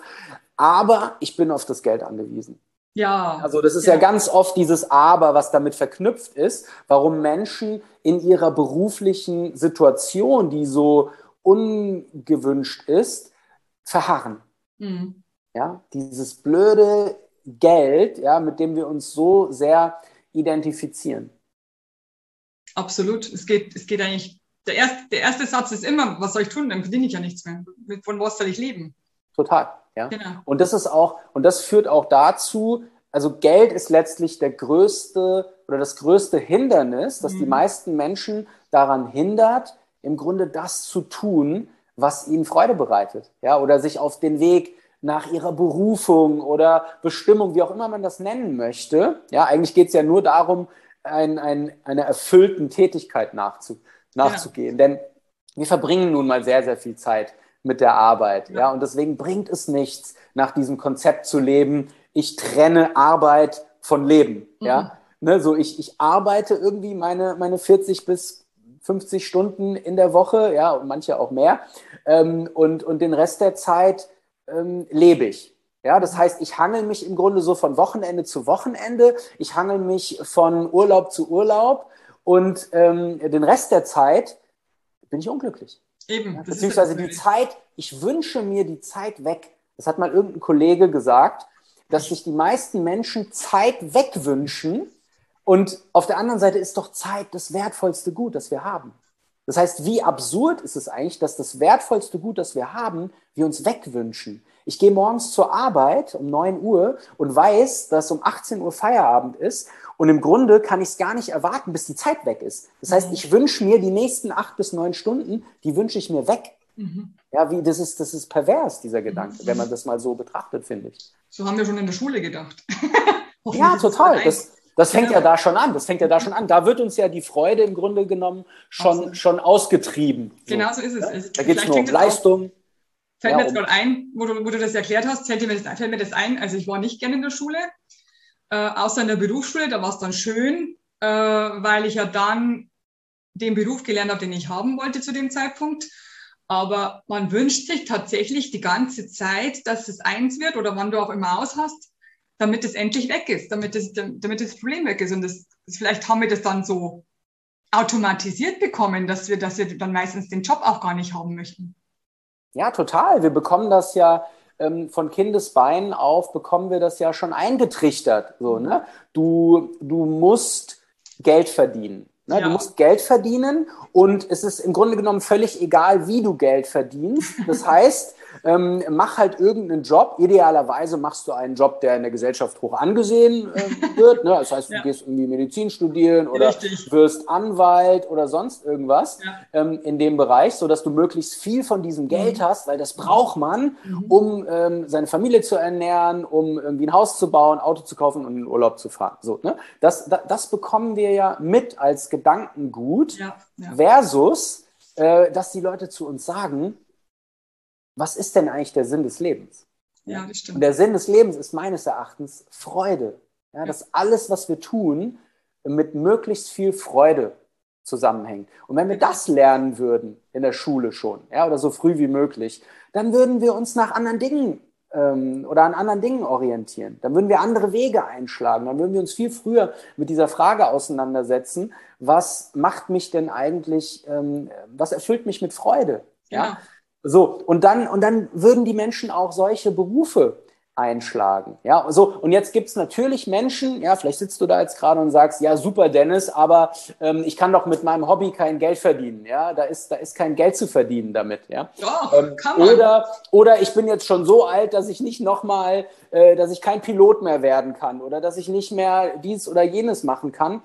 aber ich bin auf das Geld angewiesen. Ja. Also das ist ja. ja ganz oft dieses Aber, was damit verknüpft ist, warum Menschen in ihrer beruflichen Situation, die so ungewünscht ist, verharren. Mhm. Ja, dieses blöde Geld, ja, mit dem wir uns so sehr identifizieren. Absolut. Es geht, es geht eigentlich, der erste, der erste Satz ist immer, was soll ich tun? Dann verdiene ich ja nichts mehr. Von was soll ich leben? Total. Ja. Genau. Und das ist auch, und das führt auch dazu, also Geld ist letztlich der größte oder das größte Hindernis, das Mhm. die meisten Menschen daran hindert, im Grunde das zu tun, was ihnen Freude bereitet. Ja, oder sich auf den Weg nach ihrer Berufung oder Bestimmung, wie auch immer man das nennen möchte. Ja, eigentlich geht es ja nur darum, ein, ein, einer erfüllten Tätigkeit nachzu, nachzugehen. Genau. Denn wir verbringen nun mal sehr, sehr viel Zeit mit der Arbeit. Ja. Ja, und deswegen bringt es nichts, nach diesem Konzept zu leben, ich trenne Arbeit von Leben. Mhm. Ja, ne, so ich, ich arbeite irgendwie meine, meine vierzig bis fünfzig Stunden in der Woche, ja, und manche auch mehr. Ähm, und, und den Rest der Zeit ähm, lebe ich. Ja, das heißt, ich hangel mich im Grunde so von Wochenende zu Wochenende. Ich hangel mich von Urlaub zu Urlaub und ähm, den Rest der Zeit bin ich unglücklich. Eben. Ja, beziehungsweise die Zeit, ich wünsche mir die Zeit weg. Das hat mal irgendein Kollege gesagt, dass sich die meisten Menschen Zeit wegwünschen und auf der anderen Seite ist doch Zeit das wertvollste Gut, das wir haben. Das heißt, wie absurd ist es eigentlich, dass das wertvollste Gut, das wir haben, wir uns wegwünschen. Ich gehe morgens zur Arbeit um neun Uhr und weiß, dass um achtzehn Uhr Feierabend ist und im Grunde kann ich es gar nicht erwarten, bis die Zeit weg ist. Das heißt, ich wünsche mir die nächsten acht bis neun Stunden, die wünsche ich mir weg. Mhm. Ja, wie, das ist, das ist pervers, dieser Gedanke, mhm. wenn man das mal so betrachtet, finde ich. So haben wir schon in der Schule gedacht. Ja, total. Das, das fängt ja. ja da schon an. Das fängt ja da schon an. Da wird uns ja die Freude im Grunde genommen schon, schon ausgetrieben. So. Genau so ist es. Ja? Da geht es nur um Leistung. Fällt ja, mir jetzt um gerade ein, wo du, wo du das erklärt hast, fällt mir das, fällt mir das ein. Also ich war nicht gerne in der Schule, äh, außer in der Berufsschule. Da war es dann schön, äh, weil ich ja dann den Beruf gelernt habe, den ich haben wollte zu dem Zeitpunkt. Aber man wünscht sich tatsächlich die ganze Zeit, dass es eins wird oder wann du auch immer aus hast, damit es endlich weg ist, damit, es, damit das Problem weg ist. Und das, vielleicht haben wir das dann so automatisiert bekommen, dass wir, dass wir dann meistens den Job auch gar nicht haben möchten. Ja, total. Wir bekommen das ja ähm, von Kindesbeinen auf, bekommen wir das ja schon eingetrichtert. So, ne? Du, du musst Geld verdienen. Ne? Ja. Du musst Geld verdienen und es ist im Grunde genommen völlig egal, wie du Geld verdienst. Das heißt, ähm, mach halt irgendeinen Job. Idealerweise machst du einen Job, der in der Gesellschaft hoch angesehen äh, wird. Ne? Das heißt, du ja. gehst irgendwie Medizin studieren oder Richtig. wirst Anwalt oder sonst irgendwas ja. ähm, in dem Bereich, sodass du möglichst viel von diesem Geld mhm. hast, weil das braucht man, mhm. um ähm, seine Familie zu ernähren, um irgendwie ein Haus zu bauen, Auto zu kaufen und in den Urlaub zu fahren. So, ne? das, das, das bekommen wir ja mit als Gedankengut ja. Ja. versus, äh, dass die Leute zu uns sagen, was ist denn eigentlich der Sinn des Lebens? Ja, das stimmt. Und der Sinn des Lebens ist meines Erachtens Freude. Ja, dass ja. alles, was wir tun, mit möglichst viel Freude zusammenhängt. Und wenn wir das lernen würden in der Schule schon, ja, oder so früh wie möglich, dann würden wir uns nach anderen Dingen ähm, oder an anderen Dingen orientieren. Dann würden wir andere Wege einschlagen. Dann würden wir uns viel früher mit dieser Frage auseinandersetzen, was macht mich denn eigentlich, ähm, was erfüllt mich mit Freude? Ja. ja? So, und dann, und dann würden die Menschen auch solche Berufe einschlagen. Ja, so, und jetzt gibt es natürlich Menschen, ja, vielleicht sitzt du da jetzt gerade und sagst, ja, super, Dennis, aber ähm, ich kann doch mit meinem Hobby kein Geld verdienen. Ja, da ist, da ist kein Geld zu verdienen damit. Ja, Doch, ähm, kann man. Oder, oder ich bin jetzt schon so alt, dass ich nicht nochmal, äh, dass ich kein Pilot mehr werden kann oder dass ich nicht mehr dies oder jenes machen kann.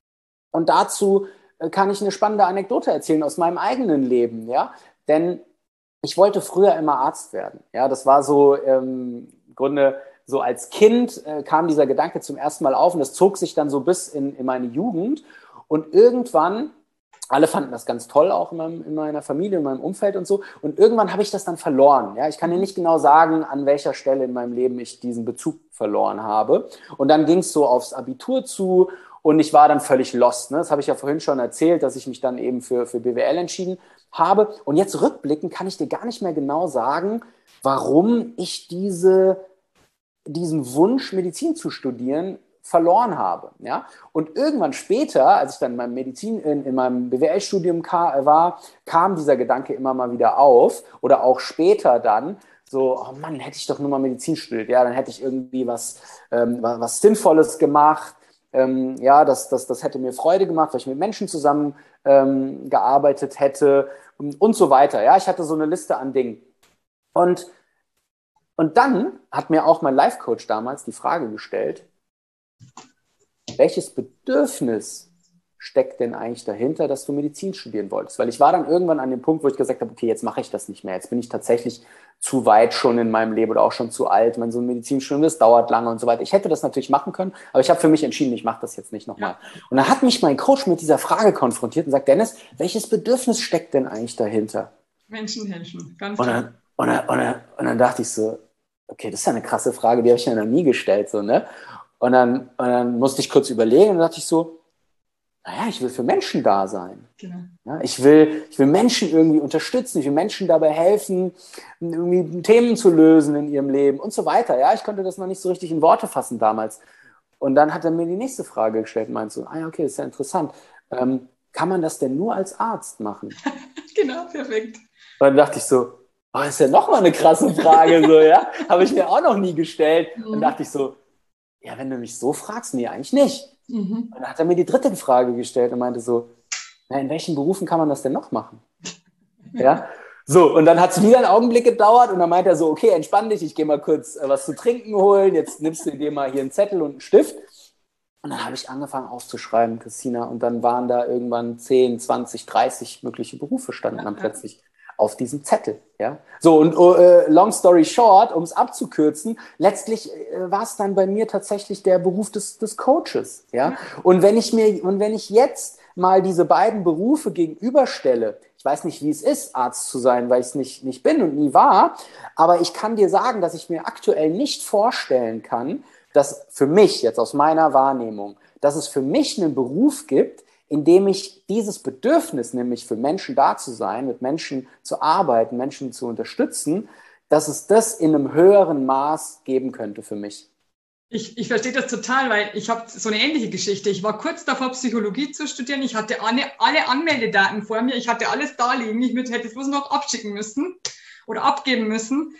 Und dazu äh, kann ich eine spannende Anekdote erzählen aus meinem eigenen Leben. Ja, denn ich wollte früher immer Arzt werden. Ja, das war so ähm, im Grunde so als Kind äh, kam dieser Gedanke zum ersten Mal auf und das zog sich dann so bis in, in meine Jugend. Und irgendwann, alle fanden das ganz toll, auch in, meinem, in meiner Familie, in meinem Umfeld und so. Und irgendwann habe ich das dann verloren. Ja, ich kann dir nicht genau sagen, an welcher Stelle in meinem Leben ich diesen Bezug verloren habe. Und dann ging es so aufs Abitur zu. Und ich war dann völlig lost. Ne? Das habe ich ja vorhin schon erzählt, dass ich mich dann eben für, für B W L entschieden habe. Und jetzt rückblickend kann ich dir gar nicht mehr genau sagen, warum ich diese, diesen Wunsch, Medizin zu studieren, verloren habe. Ja? Und irgendwann später, als ich dann in meinem Medizin, in, in meinem B W L-Studium ka- war, kam dieser Gedanke immer mal wieder auf. Oder auch später dann, so, oh Mann, hätte ich doch nur mal Medizin studiert. Ja, dann hätte ich irgendwie was, ähm, was, was Sinnvolles gemacht. Ähm, ja, das, das, das hätte mir Freude gemacht, weil ich mit Menschen zusammen ähm, gearbeitet hätte und, und so weiter. Ja, ich hatte so eine Liste an Dingen. Und Und dann hat mir auch mein Life-Coach damals die Frage gestellt, welches Bedürfnis steckt denn eigentlich dahinter, dass du Medizin studieren wolltest? Weil ich war dann irgendwann an dem Punkt, wo ich gesagt habe, okay, jetzt mache ich das nicht mehr. Jetzt bin ich tatsächlich zu weit schon in meinem Leben oder auch schon zu alt. Man, so ein Medizinstudium, das dauert lange und so weiter. Ich hätte das natürlich machen können, aber ich habe für mich entschieden, ich mache das jetzt nicht nochmal. Ja. Und dann hat mich mein Coach mit dieser Frage konfrontiert und sagt, Dennis, welches Bedürfnis steckt denn eigentlich dahinter? Menschen helfen, ganz und dann, und, dann, und, dann, und dann dachte ich so, okay, das ist ja eine krasse Frage, die habe ich mir noch nie gestellt. So, ne? und, dann, und dann musste ich kurz überlegen und dann dachte ich so, naja, ich will für Menschen da sein. Genau. Ja, ich will, ich will Menschen irgendwie unterstützen, ich will Menschen dabei helfen, irgendwie Themen zu lösen in ihrem Leben und so weiter. Ja, ich konnte das noch nicht so richtig in Worte fassen damals. Und dann hat er mir die nächste Frage gestellt und meinte so, ah ja, okay, das ist ja interessant. Ähm, kann man das denn nur als Arzt machen? Genau, perfekt. Und dann dachte ich so, oh, das ist ja nochmal eine krasse Frage, so, ja, habe ich mir auch noch nie gestellt. Mhm. Und dann dachte ich so, ja, wenn du mich so fragst, nee, eigentlich nicht. Mhm. Und dann hat er mir die dritte Frage gestellt und meinte so, na, in welchen Berufen kann man das denn noch machen? Ja, so, und dann hat es wieder einen Augenblick gedauert und dann meinte er so, okay, entspann dich, ich gehe mal kurz äh, was zu trinken holen, jetzt nimmst du dir mal hier einen Zettel und einen Stift. Und dann habe ich angefangen aufzuschreiben, Christina, und dann waren da irgendwann zehn, zwanzig, dreißig mögliche Berufe standen dann plötzlich auf diesem Zettel. Ja? So, und uh, long story short, um es abzukürzen, letztlich äh, war es dann bei mir tatsächlich der Beruf des, des Coaches. Ja? Und wenn ich mir, und wenn ich jetzt mal diese beiden Berufe gegenüberstelle, ich weiß nicht, wie es ist, Arzt zu sein, weil ich es nicht, nicht bin und nie war, aber ich kann dir sagen, dass ich mir aktuell nicht vorstellen kann, dass für mich, jetzt aus meiner Wahrnehmung, dass es für mich einen Beruf gibt, in dem ich dieses Bedürfnis, nämlich für Menschen da zu sein, mit Menschen zu arbeiten, Menschen zu unterstützen, dass es das in einem höheren Maß geben könnte für mich. Ich, ich verstehe das total, weil ich habe so eine ähnliche Geschichte. Ich war kurz davor, Psychologie zu studieren. Ich hatte alle, alle Anmeldedaten vor mir. Ich hatte alles da liegen. Ich hätte es bloß noch abschicken müssen oder abgeben müssen.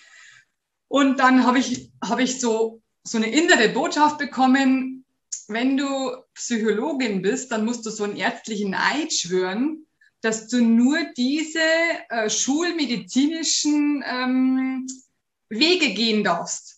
Und dann habe ich, habe ich so, so eine innere Botschaft bekommen, wenn du Psychologin bist, dann musst du so einen ärztlichen Eid schwören, dass du nur diese äh, schulmedizinischen ähm, Wege gehen darfst.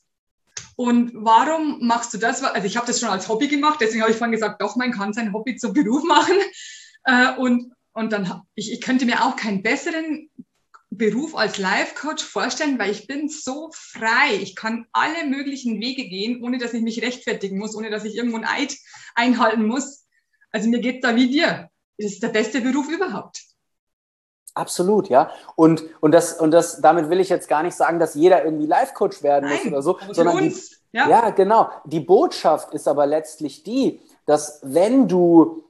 Und warum machst du das? Also ich habe das schon als Hobby gemacht, deswegen habe ich vorhin gesagt, doch, man kann sein Hobby zum Beruf machen. Äh, und, und dann, ich, ich könnte mir auch keinen besseren Beruf als Life-Coach vorstellen, weil ich bin so frei. Ich kann alle möglichen Wege gehen, ohne dass ich mich rechtfertigen muss, ohne dass ich irgendwo einen Eid einhalten muss. Also mir geht's da wie dir. Das ist der beste Beruf überhaupt. Absolut, ja. Und, und, das, und das, damit will ich jetzt gar nicht sagen, dass jeder irgendwie Life-Coach werden Nein, muss oder so. Sondern uns, die, ja. ja, genau. Die Botschaft ist aber letztlich die, dass wenn du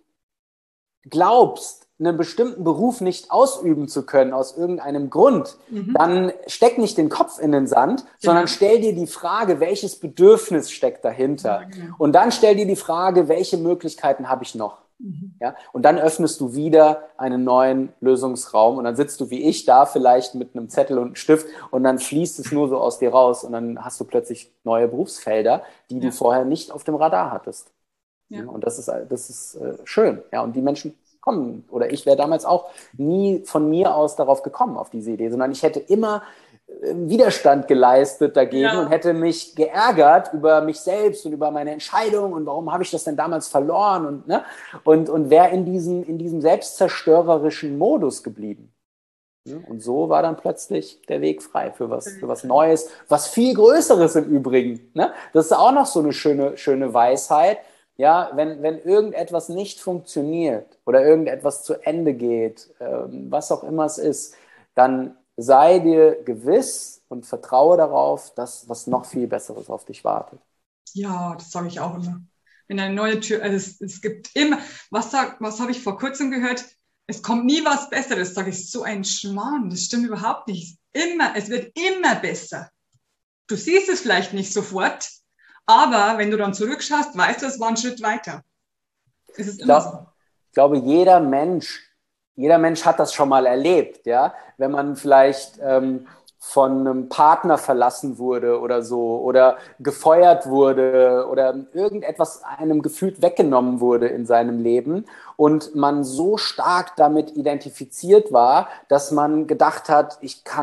glaubst, einen bestimmten Beruf nicht ausüben zu können aus irgendeinem Grund, mhm. dann steck nicht den Kopf in den Sand, genau. sondern stell dir die Frage, welches Bedürfnis steckt dahinter? Ja, genau. Und dann stell dir die Frage, welche Möglichkeiten habe ich noch? Mhm. Ja? Und dann öffnest du wieder einen neuen Lösungsraum und dann sitzt du wie ich da vielleicht mit einem Zettel und einem Stift und dann fließt es nur so aus dir raus und dann hast du plötzlich neue Berufsfelder, die ja. du vorher nicht auf dem Radar hattest. Ja. Ja, und das ist, das ist äh, schön. Ja, und die Menschen kommen, oder ich wäre damals auch nie von mir aus darauf gekommen, auf diese Idee, sondern ich hätte immer äh, Widerstand geleistet dagegen ja. und hätte mich geärgert über mich selbst und über meine Entscheidung und warum habe ich das denn damals verloren und, ne? und, und wäre in diesem, in diesem selbstzerstörerischen Modus geblieben. Ja? Und so war dann plötzlich der Weg frei für was, für was Neues, was viel Größeres im Übrigen. Ne? Das ist auch noch so eine schöne, schöne Weisheit. Ja, wenn, wenn irgendetwas nicht funktioniert oder irgendetwas zu Ende geht, ähm, was auch immer es ist, dann sei dir gewiss und vertraue darauf, dass was noch viel Besseres auf dich wartet. Ja, das sage ich auch immer. Wenn eine neue Tür, also es, es gibt immer, was, sag, was habe ich vor kurzem gehört? Es kommt nie was Besseres, sage ich, so ein Schmarrn, das stimmt überhaupt nicht. Immer, es wird immer besser. Du siehst es vielleicht nicht sofort, aber wenn du dann zurückschaust, weißt du, es war ein Schritt weiter. Es ist immer so. Ich glaube, jeder Mensch, jeder Mensch hat das schon mal erlebt, ja. Wenn man vielleicht ähm, von einem Partner verlassen wurde oder so oder gefeuert wurde oder irgendetwas einem gefühlt weggenommen wurde in seinem Leben und man so stark damit identifiziert war, dass man gedacht hat, ich kann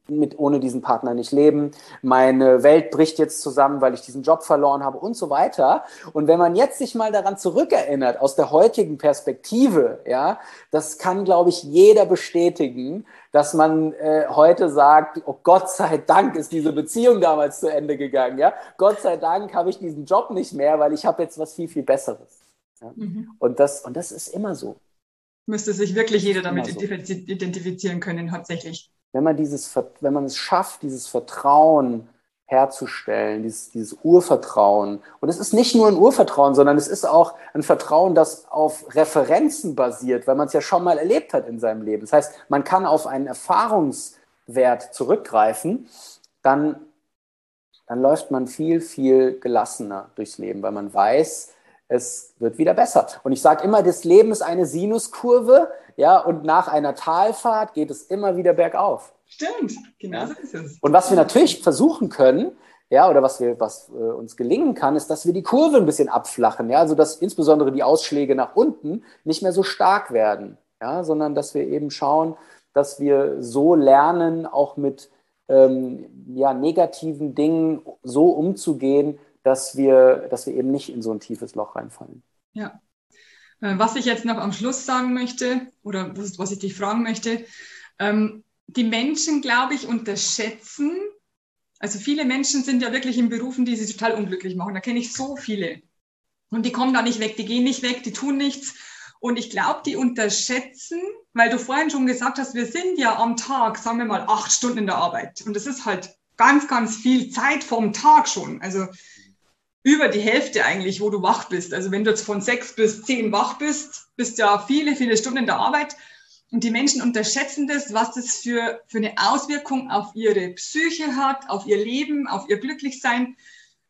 mit, ohne diesen Partner nicht leben. Meine Welt bricht jetzt zusammen, weil ich diesen Job verloren habe und so weiter. Und wenn man jetzt sich mal daran zurückerinnert, aus der heutigen Perspektive, ja, das kann, glaube ich, jeder bestätigen, dass man äh, heute sagt, oh Gott sei Dank ist diese Beziehung damals zu Ende gegangen. Ja? Gott sei Dank habe ich diesen Job nicht mehr, weil ich habe jetzt was viel, viel Besseres. Ja? Mhm. Und, das, und das ist immer so. Müsste sich wirklich jeder damit so identifizieren können, tatsächlich. Wenn man dieses, wenn man es schafft, dieses Vertrauen herzustellen, dieses, dieses Urvertrauen. Und es ist nicht nur ein Urvertrauen, sondern es ist auch ein Vertrauen, das auf Referenzen basiert, weil man es ja schon mal erlebt hat in seinem Leben. Das heißt, man kann auf einen Erfahrungswert zurückgreifen, dann, dann läuft man viel, viel gelassener durchs Leben, weil man weiß, es wird wieder besser. Und ich sage immer, das Leben ist eine Sinuskurve, ja, und nach einer Talfahrt geht es immer wieder bergauf. Stimmt, genau so ist es. Und was wir natürlich versuchen können, ja, oder was wir, was äh, uns gelingen kann, ist, dass wir die Kurve ein bisschen abflachen, ja, also dass insbesondere die Ausschläge nach unten nicht mehr so stark werden, ja, sondern dass wir eben schauen, dass wir so lernen, auch mit ähm, ja, negativen Dingen so umzugehen, dass wir, dass wir eben nicht in so ein tiefes Loch reinfallen. Ja. Was ich jetzt noch am Schluss sagen möchte, oder was ich dich fragen möchte, ähm, die Menschen, glaube ich, unterschätzen, also viele Menschen sind ja wirklich in Berufen, die sie total unglücklich machen. Da kenne ich so viele. Und die kommen da nicht weg, die gehen nicht weg, die tun nichts. Und ich glaube, die unterschätzen, weil du vorhin schon gesagt hast, wir sind ja am Tag, sagen wir mal, acht Stunden in der Arbeit. Und das ist halt ganz, ganz viel Zeit vom Tag schon. Also über die Hälfte eigentlich, wo du wach bist. Also wenn du jetzt von sechs bis zehn wach bist, bist du ja viele, viele Stunden in der Arbeit. Und die Menschen unterschätzen das, was das für, für eine Auswirkung auf ihre Psyche hat, auf ihr Leben, auf ihr Glücklichsein.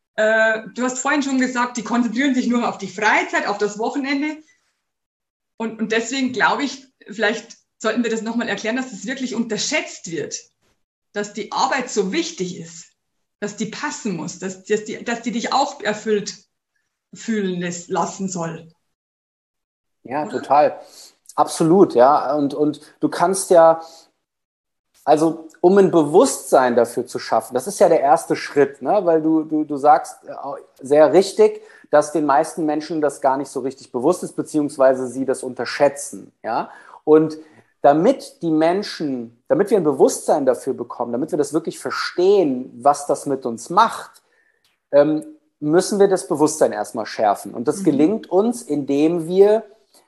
Äh, du hast vorhin schon gesagt, die konzentrieren sich nur auf die Freizeit, auf das Wochenende. Und, und deswegen glaube ich, vielleicht sollten wir das nochmal erklären, dass das wirklich unterschätzt wird, dass die Arbeit so wichtig ist, dass die passen muss, dass, dass, die, dass die dich auch erfüllt fühlen lassen soll. Ja, oder? Total. Absolut, ja. Und, und du kannst ja, also um ein Bewusstsein dafür zu schaffen, das ist ja der erste Schritt, ne? Weil du, du, du sagst sehr richtig, dass den meisten Menschen das gar nicht so richtig bewusst ist, beziehungsweise sie das unterschätzen, ja. Und damit die Menschen, damit wir ein Bewusstsein dafür bekommen, damit wir das wirklich verstehen, was das mit uns macht, ähm, müssen wir das Bewusstsein erstmal schärfen. Und das mhm. gelingt uns, indem wir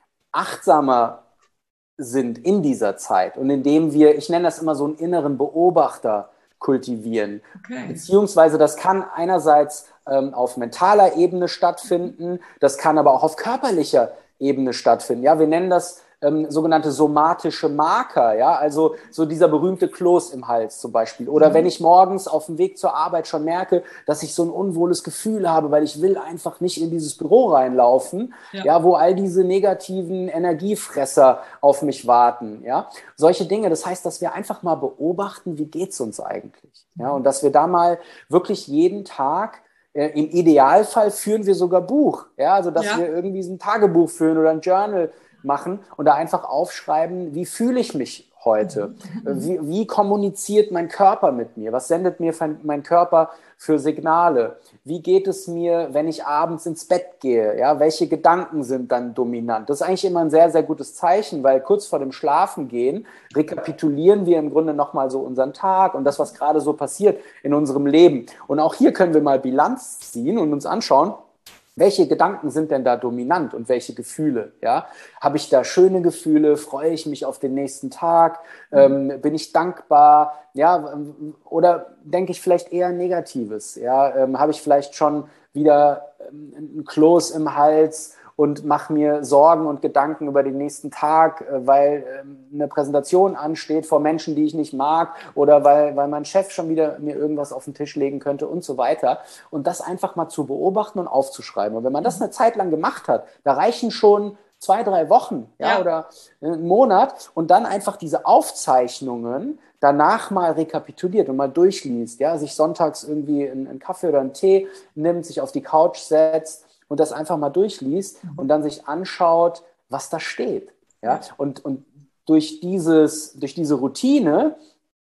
achtsamer sind in dieser Zeit und indem wir, ich nenne das immer so einen inneren Beobachter kultivieren. Okay. Beziehungsweise das kann einerseits ähm, auf mentaler Ebene stattfinden, das kann aber auch auf körperlicher Ebene stattfinden. Ja, wir nennen das ähm, sogenannte somatische Marker, ja, also so dieser berühmte Kloß im Hals zum Beispiel. Oder mhm. wenn ich morgens auf dem Weg zur Arbeit schon merke, dass ich so ein unwohles Gefühl habe, weil ich will einfach nicht in dieses Büro reinlaufen, ja, ja wo all diese negativen Energiefresser auf mich warten, ja. Solche Dinge, das heißt, dass wir einfach mal beobachten, wie geht's uns eigentlich, ja, und dass wir da mal wirklich jeden Tag äh, im Idealfall führen wir sogar Buch, ja, also dass ja. wir irgendwie so ein Tagebuch führen oder ein Journal machen und da einfach aufschreiben, wie fühle ich mich heute? Wie, wie kommuniziert mein Körper mit mir? Was sendet mir mein Körper für Signale? Wie geht es mir, wenn ich abends ins Bett gehe? Ja, welche Gedanken sind dann dominant? Das ist eigentlich immer ein sehr, sehr gutes Zeichen, weil kurz vor dem Schlafengehen rekapitulieren wir im Grunde nochmal so unseren Tag und das, was gerade so passiert in unserem Leben. Und auch hier können wir mal Bilanz ziehen und uns anschauen, welche Gedanken sind denn da dominant und welche Gefühle? Ja? Habe ich da schöne Gefühle? Freue ich mich auf den nächsten Tag? Ähm, bin ich dankbar? Ja? Oder denke ich vielleicht eher Negatives? Ja? Ähm, habe ich vielleicht schon wieder ähm, ein Kloß im Hals und mache mir Sorgen und Gedanken über den nächsten Tag, weil eine Präsentation ansteht vor Menschen, die ich nicht mag oder weil, weil mein Chef schon wieder mir irgendwas auf den Tisch legen könnte und so weiter. Und das einfach mal zu beobachten und aufzuschreiben. Und wenn man das eine Zeit lang gemacht hat, da reichen schon zwei, drei Wochen ja, ja. oder einen Monat und dann einfach diese Aufzeichnungen danach mal rekapituliert und mal durchliest, ja, sich sonntags irgendwie einen, einen Kaffee oder einen Tee nimmt, sich auf die Couch setzt und das einfach mal durchliest und dann sich anschaut, was da steht. Ja? Und, und durch, dieses, durch diese Routine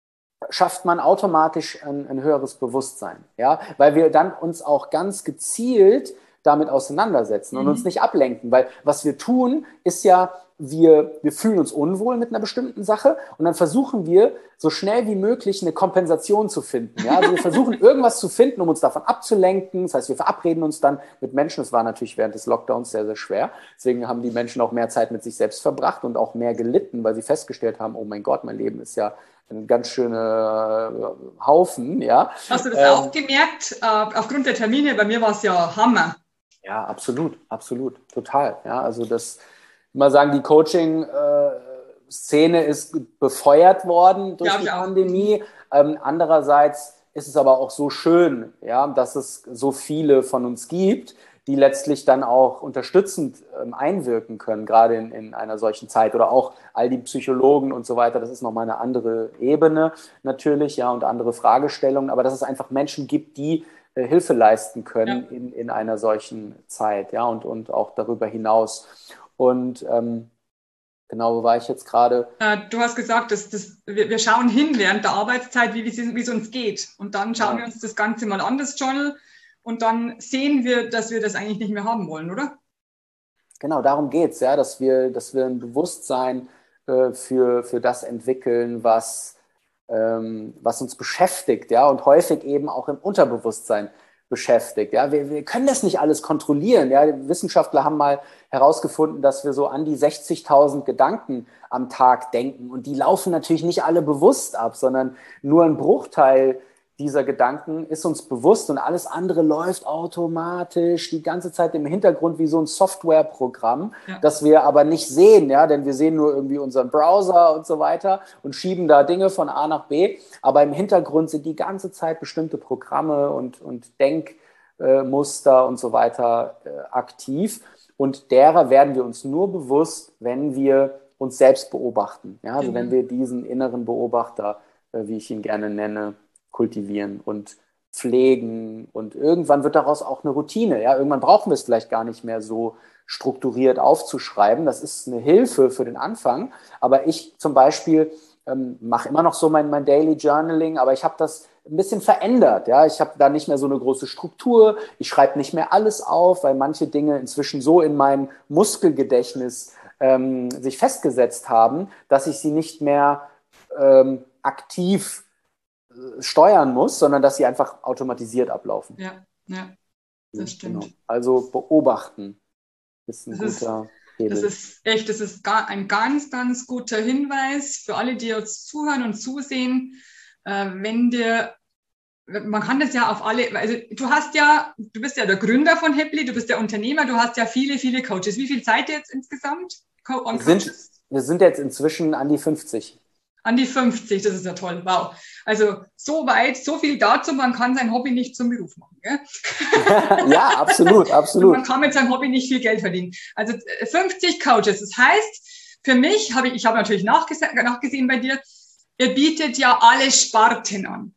schafft man automatisch ein, ein höheres Bewusstsein, ja, weil wir dann uns auch ganz gezielt damit auseinandersetzen und mhm. uns nicht ablenken, weil was wir tun, ist ja, wir, wir fühlen uns unwohl mit einer bestimmten Sache und dann versuchen wir, so schnell wie möglich eine Kompensation zu finden. Ja? Also wir versuchen irgendwas zu finden, um uns davon abzulenken. Das heißt, wir verabreden uns dann mit Menschen. Das war natürlich während des Lockdowns sehr, sehr schwer. Deswegen haben die Menschen auch mehr Zeit mit sich selbst verbracht und auch mehr gelitten, weil sie festgestellt haben, oh mein Gott, mein Leben ist ja ein ganz schöner Haufen. Ja? Hast du das ähm, auch gemerkt, äh, aufgrund der Termine? Bei mir war es ja Hammer. Ja, absolut, absolut, total. Ja, also das, ich mal sagen, die Coaching-Szene ist befeuert worden durch die Pandemie. Ähm, andererseits ist es aber auch so schön, ja, dass es so viele von uns gibt, die letztlich dann auch unterstützend ähm, einwirken können, gerade in, in einer solchen Zeit. Oder auch all die Psychologen und so weiter. Das ist nochmal eine andere Ebene natürlich, ja, und andere Fragestellungen. Aber dass es einfach Menschen gibt, die äh, Hilfe leisten können ja. in, in einer solchen Zeit, ja, und, und auch darüber hinaus. Und ähm, genau, wo war ich jetzt gerade? Äh, du hast gesagt, dass, dass wir, wir schauen hin während der Arbeitszeit, wie, wie es uns geht. Und dann schauen ja. wir uns das Ganze mal an, das Journal. Und dann sehen wir, dass wir das eigentlich nicht mehr haben wollen, oder? Genau, darum geht es, ja, dass wir, dass wir ein Bewusstsein äh, für, für das entwickeln, was, ähm, was uns beschäftigt, ja, und häufig eben auch im Unterbewusstsein beschäftigt. Ja, wir, wir können das nicht alles kontrollieren. Ja, die Wissenschaftler haben mal herausgefunden, dass wir so an die sechzigtausend Gedanken am Tag denken. Und die laufen natürlich nicht alle bewusst ab, sondern nur ein Bruchteil dieser Gedanken ist uns bewusst und alles andere läuft automatisch die ganze Zeit im Hintergrund wie so ein Softwareprogramm, ja. das wir aber nicht sehen, ja, denn wir sehen nur irgendwie unseren Browser und so weiter und schieben da Dinge von A nach B, aber im Hintergrund sind die ganze Zeit bestimmte Programme und, und Denkmuster äh, und so weiter äh, aktiv und derer werden wir uns nur bewusst, wenn wir uns selbst beobachten, ja, also mhm. wenn wir diesen inneren Beobachter, äh, wie ich ihn gerne nenne, kultivieren und pflegen und irgendwann wird daraus auch eine Routine. Ja? Irgendwann brauchen wir es vielleicht gar nicht mehr so strukturiert aufzuschreiben. Das ist eine Hilfe für den Anfang, aber ich zum Beispiel ähm, mache immer noch so mein, mein Daily Journaling, aber ich habe das ein bisschen verändert. Ja? Ich habe da nicht mehr so eine große Struktur, ich schreibe nicht mehr alles auf, weil manche Dinge inzwischen so in mein Muskelgedächtnis ähm, sich festgesetzt haben, dass ich sie nicht mehr ähm, aktiv steuern muss, sondern dass sie einfach automatisiert ablaufen. Ja, ja, das stimmt. Genau. Also beobachten ist ein das guter ist, Hebel. Das ist echt, das ist gar, ein ganz, ganz guter Hinweis für alle, die jetzt zuhören und zusehen. Äh, wenn dir, man kann das ja auf alle, also du hast ja, du bist ja der Gründer von Happily, du bist der Unternehmer, du hast ja viele, viele Coaches. Wie viel seid ihr jetzt insgesamt? Co- wir, sind, wir sind jetzt inzwischen an die fünfzig. An die fünfzig, das ist ja toll, wow. Also so weit, so viel dazu, man kann sein Hobby nicht zum Beruf machen. Gell? Ja, absolut, absolut. Man kann mit seinem Hobby nicht viel Geld verdienen. Also fünfzig Coaches, das heißt, für mich, habe ich, ich habe natürlich nachgesehen, nachgesehen bei dir, ihr bietet ja alle Sparten an.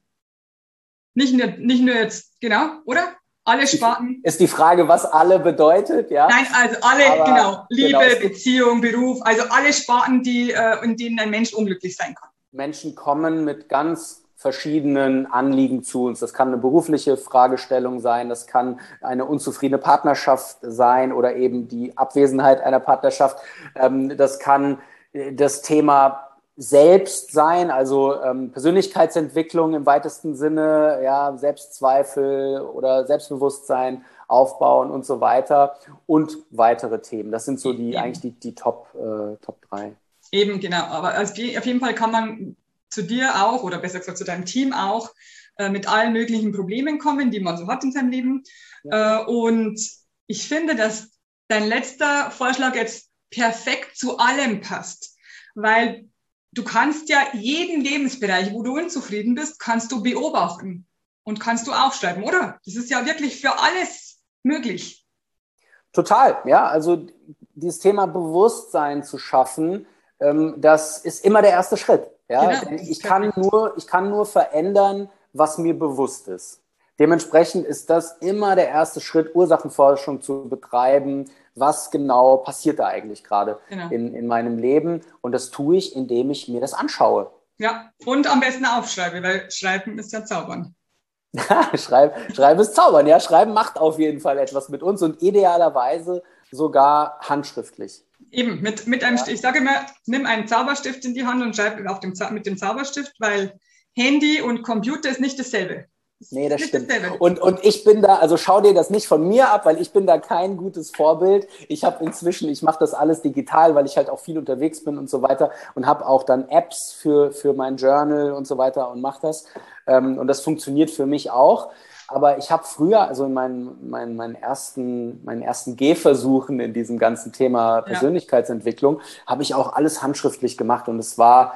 Nicht nur, nicht nur jetzt, genau, oder? Alle Sparten. Ist die Frage, was alle bedeutet, ja? Nein, also alle, aber, genau, Liebe, genau, Beziehung, Beruf, also alle Sparten, die, in denen ein Mensch unglücklich sein kann. Menschen kommen mit ganz verschiedenen Anliegen zu uns. Das kann eine berufliche Fragestellung sein, das kann eine unzufriedene Partnerschaft sein oder eben die Abwesenheit einer Partnerschaft. Das kann das Thema selbst sein, also ähm, Persönlichkeitsentwicklung im weitesten Sinne, ja, Selbstzweifel oder Selbstbewusstsein aufbauen und so weiter und weitere Themen. Das sind so die Eben. eigentlich die, die Top, äh, Top drei. Eben, genau. Aber auf jeden Fall kann man zu dir auch, oder besser gesagt zu deinem Team auch, äh, mit allen möglichen Problemen kommen, die man so hat in seinem Leben. Ja. Äh, und ich finde, dass dein letzter Vorschlag jetzt perfekt zu allem passt, weil du kannst ja jeden Lebensbereich, wo du unzufrieden bist, kannst du beobachten und kannst du aufschreiben, oder? Das ist ja wirklich für alles möglich. Total, ja. Also dieses Thema Bewusstsein zu schaffen, ähm, das ist immer der erste Schritt. Ja? Genau, ich kann nur, ich kann nur verändern, was mir bewusst ist. Dementsprechend ist das immer der erste Schritt, Ursachenforschung zu betreiben. Was genau passiert da eigentlich gerade genau. in, in meinem Leben? Und das tue ich, indem ich mir das anschaue. Ja, und am besten aufschreiben, weil Schreiben ist ja Zaubern. Schreiben, Schreiben ist Zaubern, ja. Schreiben macht auf jeden Fall etwas mit uns und idealerweise sogar handschriftlich. Eben, mit, mit einem, ja. Ich sage immer, nimm einen Zauberstift in die Hand und schreib auf dem, mit dem Zauberstift, weil Handy und Computer ist nicht dasselbe. Nee, das stimmt. Und, und ich bin da, also schau dir das nicht von mir ab, weil ich bin da kein gutes Vorbild. Ich habe inzwischen, ich mache das alles digital, weil ich halt auch viel unterwegs bin und so weiter und habe auch dann Apps für, für mein Journal und so weiter und mache das. Und das funktioniert für mich auch. Aber ich habe früher, also in meinen, meinen, meinen ersten, meinen ersten Gehversuchen in diesem ganzen Thema Persönlichkeitsentwicklung, ja. habe ich auch alles handschriftlich gemacht und es war,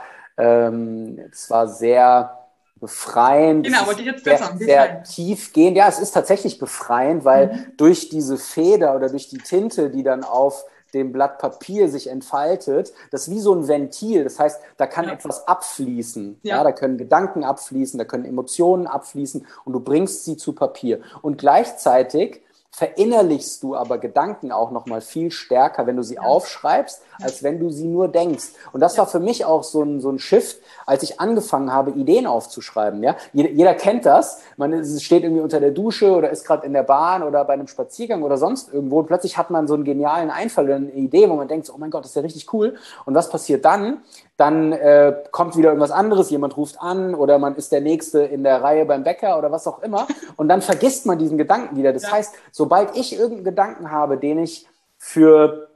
ähm, es war sehr befreiend, genau, aber die jetzt sehr, besser, sehr tiefgehend. Ja, es ist tatsächlich befreiend, weil mhm. durch diese Feder oder durch die Tinte, die dann auf dem Blatt Papier sich entfaltet, das ist wie so ein Ventil. Das heißt, da kann ja. etwas abfließen. Ja. Ja, da können Gedanken abfließen, da können Emotionen abfließen und du bringst sie zu Papier. Und gleichzeitig verinnerlichst du aber Gedanken auch noch mal viel stärker, wenn du sie ja. aufschreibst, als wenn du sie nur denkst. Und das ja. war für mich auch so ein, so ein Shift, als ich angefangen habe, Ideen aufzuschreiben. Ja? Jeder, jeder kennt das. Man steht irgendwie unter der Dusche oder ist gerade in der Bahn oder bei einem Spaziergang oder sonst irgendwo. Und plötzlich hat man so einen genialen Einfall oder eine Idee, wo man denkt, oh mein Gott, das ist ja richtig cool. Und was passiert dann? Dann äh, kommt wieder irgendwas anderes, jemand ruft an oder man ist der Nächste in der Reihe beim Bäcker oder was auch immer. Und dann vergisst man diesen Gedanken wieder. Das ja. heißt, sobald ich irgendeinen Gedanken habe, den ich für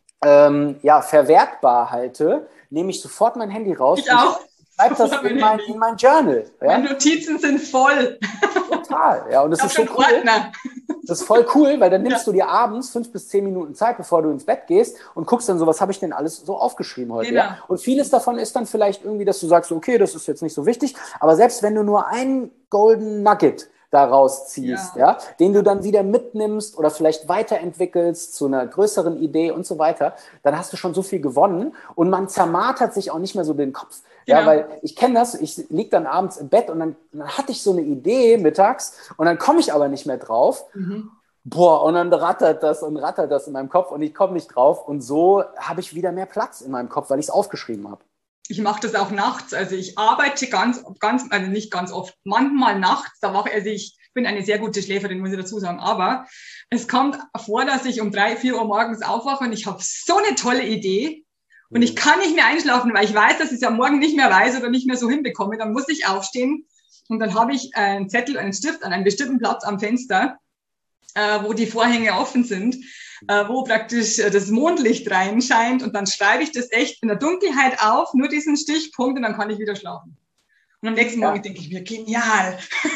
ähm, ja, verwertbar halte, nehme ich sofort mein Handy raus. Ich auch. Schreibe das in mein, in mein Journal. Ja? Meine Notizen sind voll. Total. Ja, und das ist so cool. Ordner. Das ist voll cool, weil dann nimmst ja. du dir abends fünf bis zehn Minuten Zeit, bevor du ins Bett gehst und guckst dann so, was habe ich denn alles so aufgeschrieben heute. Genau. Ja? Und vieles davon ist dann vielleicht irgendwie, dass du sagst, okay, das ist jetzt nicht so wichtig, aber selbst wenn du nur einen Golden Nugget daraus ziehst, ja. ja, den du dann wieder mitnimmst oder vielleicht weiterentwickelst zu einer größeren Idee und so weiter, dann hast du schon so viel gewonnen und man zermartert sich auch nicht mehr so den Kopf. Ja, ja weil ich kenne das, ich liege dann abends im Bett und dann, dann hatte ich so eine Idee mittags und dann komme ich aber nicht mehr drauf. Mhm. Boah, und dann rattert das und rattert das in meinem Kopf und ich komme nicht drauf und so habe ich wieder mehr Platz in meinem Kopf, weil ich es aufgeschrieben habe. Ich mache das auch nachts, also ich arbeite ganz, ganz, also nicht ganz oft, manchmal nachts, da wache also ich bin eine sehr gute Schläferin, muss ich dazu sagen, aber es kommt vor, dass ich um drei, vier Uhr morgens aufwache und ich habe so eine tolle Idee und ich kann nicht mehr einschlafen, weil ich weiß, dass ich es am Morgen nicht mehr weiß oder nicht mehr so hinbekomme, dann muss ich aufstehen und dann habe ich einen Zettel, einen Stift an einem bestimmten Platz am Fenster, äh, wo die Vorhänge offen sind, äh, wo praktisch äh, das Mondlicht reinscheint und dann schreibe ich das echt in der Dunkelheit auf, nur diesen Stichpunkt und dann kann ich wieder schlafen. Und am nächsten Morgen ja. denke ich mir, genial.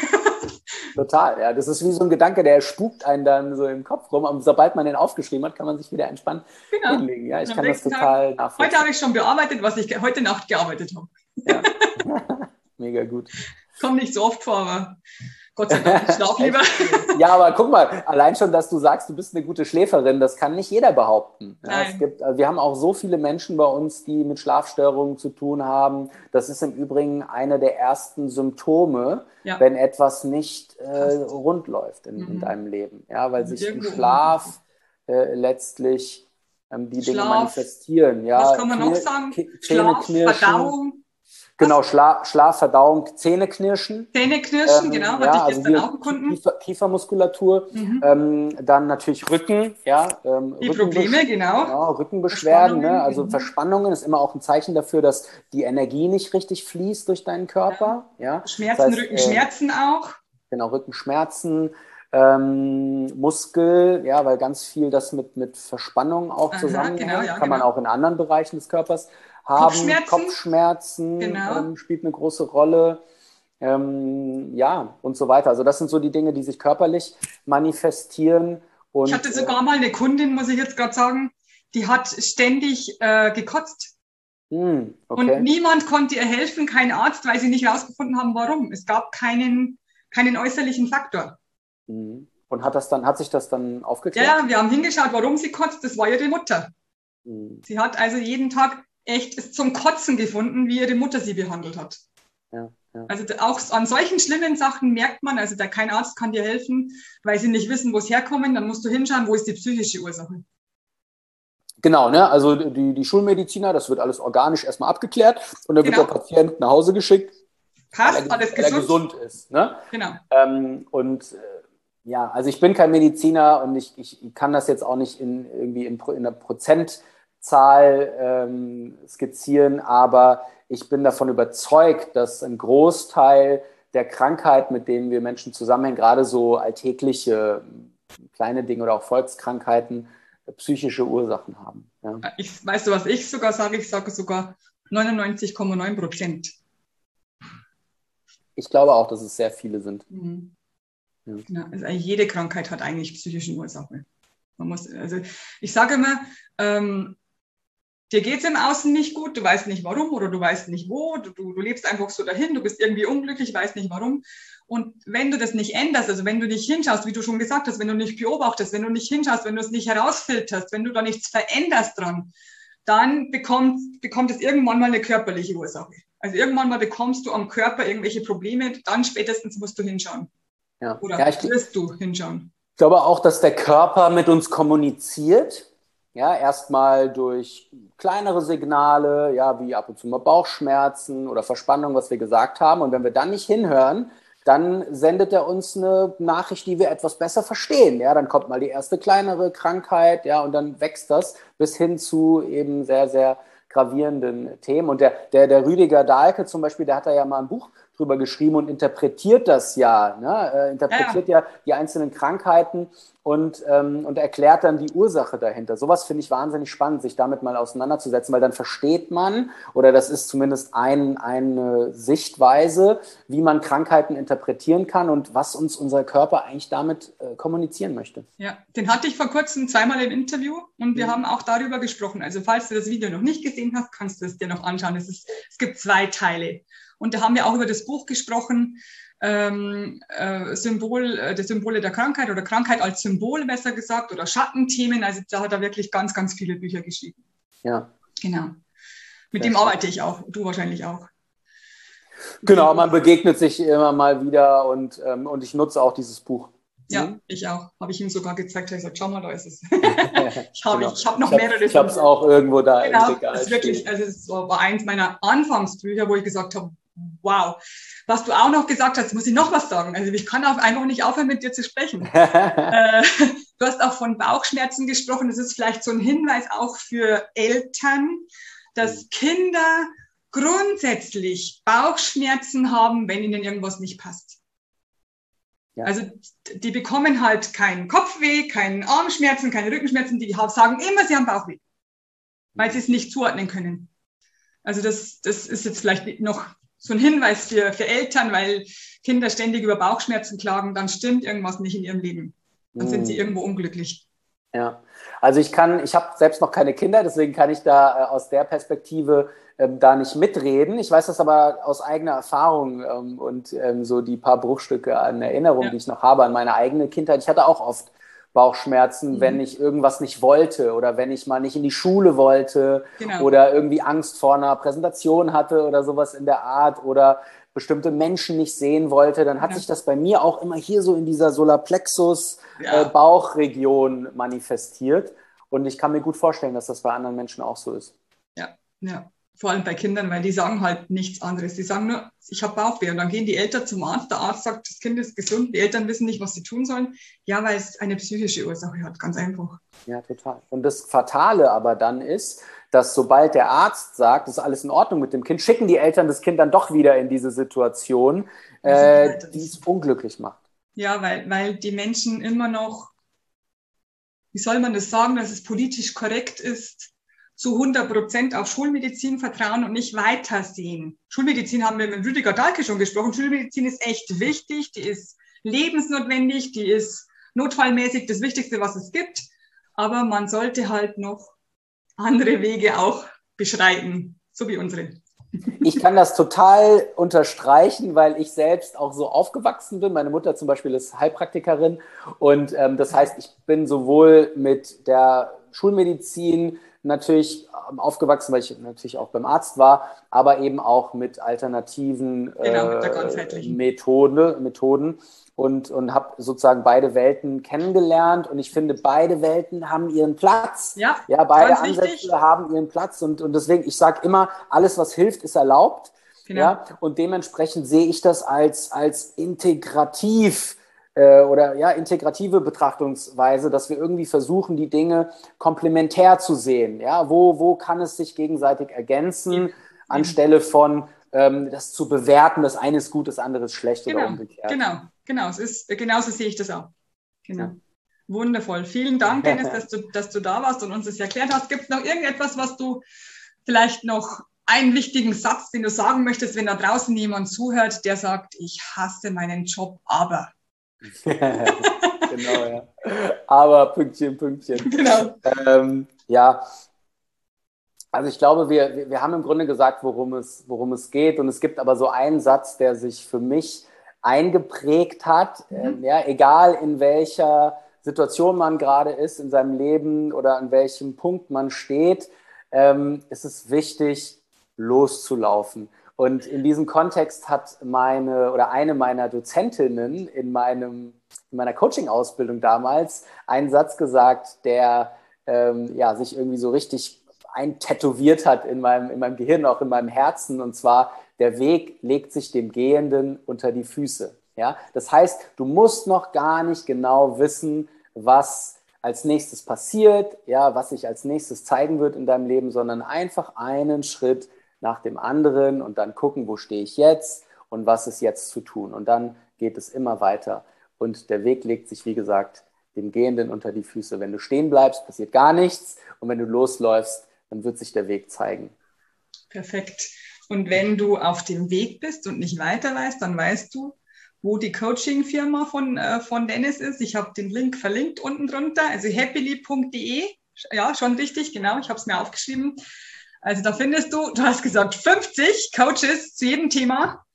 Total, ja. Das ist wie so ein Gedanke, der spukt einen dann so im Kopf rum. Und sobald man den aufgeschrieben hat, kann man sich wieder entspannt genau. hinlegen. Ja, ich kann das total Tag, nachvollziehen. Heute habe ich schon bearbeitet, was ich heute Nacht gearbeitet habe. Ja. Mega gut. Kommt nicht so oft vor, aber Gott sei Dank, ich schlafe lieber. Ja, aber guck mal, allein schon, dass du sagst, du bist eine gute Schläferin, das kann nicht jeder behaupten. Ja, es gibt, wir haben auch so viele Menschen bei uns, die mit Schlafstörungen zu tun haben. Das ist im Übrigen eine der ersten Symptome, ja. wenn etwas nicht äh, rund läuft in, mhm. in deinem Leben. Ja, weil sich im Schlaf äh, letztlich ähm, die Schlaf. Dinge manifestieren. Ja, was kann man Knie, noch sagen? Schlaf, Verdauung. Genau, Schla Schlaf, Verdauung, Zähneknirschen. Zähneknirschen, ähm, genau, hatte ja, ich also gestern auch gefunden. Kiefer, Kiefermuskulatur, mhm. ähm, dann natürlich Rücken, ja. Ähm, die Probleme, genau. genau Rückenbeschwerden, ne? Also mhm. Verspannungen ist immer auch ein Zeichen dafür, dass die Energie nicht richtig fließt durch deinen Körper. Ja. ja. Schmerzen, das heißt, Rückenschmerzen äh, auch. Genau, Rückenschmerzen. Ähm, Muskel, ja, weil ganz viel das mit, mit Verspannung auch Aha, zusammenhängt, genau, ja, kann genau. man auch in anderen Bereichen des Körpers haben. Kopfschmerzen, Kopfschmerzen genau. ähm, spielt eine große Rolle, ähm, ja, und so weiter. Also das sind so die Dinge, die sich körperlich manifestieren. Und, ich hatte sogar mal eine Kundin, muss ich jetzt gerade sagen, die hat ständig äh, gekotzt. Hm, okay. Und niemand konnte ihr helfen, kein Arzt, weil sie nicht herausgefunden haben, warum. Es gab keinen, keinen äußerlichen Faktor. Und hat das dann, hat sich das dann aufgeklärt? Ja, wir haben hingeschaut, warum sie kotzt. Das war ihre Mutter. Mhm. Sie hat also jeden Tag echt es zum Kotzen gefunden, wie ihre Mutter sie behandelt hat. Ja, ja. Also auch an solchen schlimmen Sachen merkt man, also da kein Arzt kann dir helfen, weil sie nicht wissen, wo es herkommt. Dann musst du hinschauen, wo ist die psychische Ursache. Genau, ne? Also die, die Schulmediziner, das wird alles organisch erstmal abgeklärt und dann Genau. wird der Patient nach Hause geschickt, Passt, weil er, alles weil er gesund. gesund ist. Ne? Genau. Ähm, und äh, ja, also ich bin kein Mediziner und ich, ich kann das jetzt auch nicht in, irgendwie in, in einer Prozentzahl ähm, skizzieren, aber ich bin davon überzeugt, dass ein Großteil der Krankheiten, mit denen wir Menschen zusammenhängen, gerade so alltägliche kleine Dinge oder auch Volkskrankheiten, psychische Ursachen haben. Ja. Ich, weißt du, was ich sogar sage? Ich sage sogar neunundneunzig Komma neun Prozent. Ich glaube auch, dass es sehr viele sind. Mhm. Ja. Ja, also jede Krankheit hat eigentlich psychische Ursachen. Man muss, also ich sage immer, ähm, dir geht es im Außen nicht gut, du weißt nicht warum oder du weißt nicht wo, du, du, du lebst einfach so dahin, du bist irgendwie unglücklich, weißt nicht warum. Und wenn du das nicht änderst, also wenn du nicht hinschaust, wie du schon gesagt hast, wenn du nicht beobachtest, wenn du nicht hinschaust, wenn du es nicht herausfilterst, wenn du da nichts veränderst dran, dann bekommt, bekommt es irgendwann mal eine körperliche Ursache. Also irgendwann mal bekommst du am Körper irgendwelche Probleme, dann spätestens musst du hinschauen. Ja. Oder Ja, ich, wirst du hinschauen. Ich glaube auch, dass der Körper mit uns kommuniziert. Ja, erstmal durch kleinere Signale, ja, wie ab und zu mal Bauchschmerzen oder Verspannung, was wir gesagt haben. Und wenn wir dann nicht hinhören, dann sendet er uns eine Nachricht, die wir etwas besser verstehen. Ja, dann kommt mal die erste kleinere Krankheit, ja, und dann wächst das bis hin zu eben sehr, sehr gravierenden Themen. Und der, der, der Rüdiger Dahlke zum Beispiel, der hat da ja mal ein Buch drüber geschrieben und interpretiert das ja, ne? äh, interpretiert ja. ja die einzelnen Krankheiten und, ähm, und erklärt dann die Ursache dahinter. Sowas finde ich wahnsinnig spannend, sich damit mal auseinanderzusetzen, weil dann versteht man, oder das ist zumindest ein, eine Sichtweise, wie man Krankheiten interpretieren kann und was uns unser Körper eigentlich damit äh, kommunizieren möchte. Ja, den hatte ich vor kurzem zweimal im Interview und wir mhm. haben auch darüber gesprochen. Also falls du das Video noch nicht gesehen hast, kannst du es dir noch anschauen. Es, ist, es gibt zwei Teile. Und da haben wir auch über das Buch gesprochen, ähm, äh, Symbol, äh, die Symbole der Krankheit oder Krankheit als Symbol, besser gesagt, oder Schattenthemen. Also da hat er wirklich ganz, ganz viele Bücher geschrieben. Ja. Genau. Mit Sehr dem arbeite ich auch, du wahrscheinlich auch. Genau, man begegnet sich immer mal wieder und, ähm, und ich nutze auch dieses Buch. Ja, mhm. ich auch. Habe ich ihm sogar gezeigt. Ich gesagt, schau mal, da ist es. ich habe genau. ich hab noch ich hab, mehrere. Ich habe es auch irgendwo da genau, im Regal das ist wirklich, also es war eins meiner Anfangsbücher, wo ich gesagt habe, wow. Was du auch noch gesagt hast, muss ich noch was sagen. Also ich kann auch einfach nicht aufhören, mit dir zu sprechen. äh, du hast auch von Bauchschmerzen gesprochen. Das ist vielleicht so ein Hinweis auch für Eltern, dass Kinder grundsätzlich Bauchschmerzen haben, wenn ihnen irgendwas nicht passt. Ja. Also die bekommen halt keinen Kopfweh, keinen Armschmerzen, keine Rückenschmerzen, die sagen immer, sie haben Bauchweh, weil sie es nicht zuordnen können. Also das, das ist jetzt vielleicht noch so ein Hinweis für, für Eltern, weil Kinder ständig über Bauchschmerzen klagen, dann stimmt irgendwas nicht in ihrem Leben. Dann sind sie irgendwo unglücklich. Ja, also ich kann, ich habe selbst noch keine Kinder, deswegen kann ich da äh, aus der Perspektive ähm, da nicht mitreden. Ich weiß das aber aus eigener Erfahrung ähm, und ähm, so die paar Bruchstücke an Erinnerung, ja. die ich noch habe an meine eigene Kindheit. Ich hatte auch oft Bauchschmerzen, mhm. wenn ich irgendwas nicht wollte oder wenn ich mal nicht in die Schule wollte genau. oder irgendwie Angst vor einer Präsentation hatte oder sowas in der Art oder bestimmte Menschen nicht sehen wollte, dann hat ja. sich das bei mir auch immer hier so in dieser Solarplexus-Bauchregion ja. äh, manifestiert. Und ich kann mir gut vorstellen, dass das bei anderen Menschen auch so ist. Ja, ja. Vor allem bei Kindern, weil die sagen halt nichts anderes. Die sagen nur, ich habe Bauchweh. Und dann gehen die Eltern zum Arzt. Der Arzt sagt, das Kind ist gesund. Die Eltern wissen nicht, was sie tun sollen. Ja, weil es eine psychische Ursache hat. Ganz einfach. Ja, total. Und das Fatale aber dann ist, dass sobald der Arzt sagt, das ist alles in Ordnung mit dem Kind, schicken die Eltern das Kind dann doch wieder in diese Situation, äh, die es unglücklich macht. Ja, weil, weil die Menschen immer noch, wie soll man das sagen, dass es politisch korrekt ist, zu hundert Prozent auf Schulmedizin vertrauen und nicht weitersehen. Schulmedizin haben wir mit Rüdiger Dahlke schon gesprochen. Schulmedizin ist echt wichtig, die ist lebensnotwendig, die ist notfallmäßig das Wichtigste, was es gibt. Aber man sollte halt noch andere Wege auch beschreiten, so wie unsere. Ich kann das total unterstreichen, weil ich selbst auch so aufgewachsen bin. Meine Mutter zum Beispiel ist Heilpraktikerin und ähm, das heißt, ich bin sowohl mit der Schulmedizin natürlich aufgewachsen, weil ich natürlich auch beim Arzt war, aber eben auch mit alternativen Genau, mit der äh, ganzheitlichen. Methode, Methoden und, und habe sozusagen beide Welten kennengelernt und ich finde, beide Welten haben ihren Platz. Ja, Ja, beide ganz Ansätze wichtig. haben ihren Platz und, und deswegen, ich sage immer, alles, was hilft, ist erlaubt. Genau. Ja, und dementsprechend sehe ich das als, als integrativ äh, oder ja, integrative Betrachtungsweise, dass wir irgendwie versuchen, die Dinge komplementär zu sehen. Ja, wo, wo kann es sich gegenseitig ergänzen, Eben, eben. anstelle von ähm, das zu bewerten, das eine ist gut, das andere ist schlecht oder Genau, umgekehrt. genau, genau. Es ist, genauso sehe ich das auch. Genau. Ja. Wundervoll. Vielen Dank, Dennis, dass du, dass du da warst und uns das erklärt hast. Gibt es noch irgendetwas, was du vielleicht noch einen wichtigen Satz, den du sagen möchtest, wenn da draußen jemand zuhört, der sagt, ich hasse meinen Job, aber. Genau, ja. Aber Pünktchen, Pünktchen. Genau. Ähm, ja, also ich glaube, wir, wir haben im Grunde gesagt, worum es, worum es geht. Und es gibt aber so einen Satz, der sich für mich eingeprägt hat. Ähm, Mhm. ja, egal in welcher Situation man gerade ist in seinem Leben oder an welchem Punkt man steht, ähm, ist es wichtig, loszulaufen. Und in diesem Kontext hat meine oder eine meiner Dozentinnen in, meinem, in meiner Coaching-Ausbildung damals einen Satz gesagt, der ähm, ja, sich irgendwie so richtig eintätowiert hat in meinem, in meinem Gehirn, auch in meinem Herzen. Und zwar, der Weg legt sich dem Gehenden unter die Füße. Ja? Das heißt, du musst noch gar nicht genau wissen, was als nächstes passiert, ja, was sich als nächstes zeigen wird in deinem Leben, sondern einfach einen Schritt nach dem anderen und dann gucken, wo stehe ich jetzt und was ist jetzt zu tun. Und dann geht es immer weiter. Und der Weg legt sich, wie gesagt, dem Gehenden unter die Füße. Wenn du stehen bleibst, passiert gar nichts. Und wenn du losläufst, dann wird sich der Weg zeigen. Perfekt. Und wenn du auf dem Weg bist und nicht weiter weißt, dann weißt du, wo die Coaching-Firma von, äh, von Dennis ist. Ich habe den Link verlinkt unten drunter, also happily punkt de. Ja, schon richtig, genau, ich habe es mir aufgeschrieben. Also da findest du, du hast gesagt, fünfzig Coaches zu jedem Thema.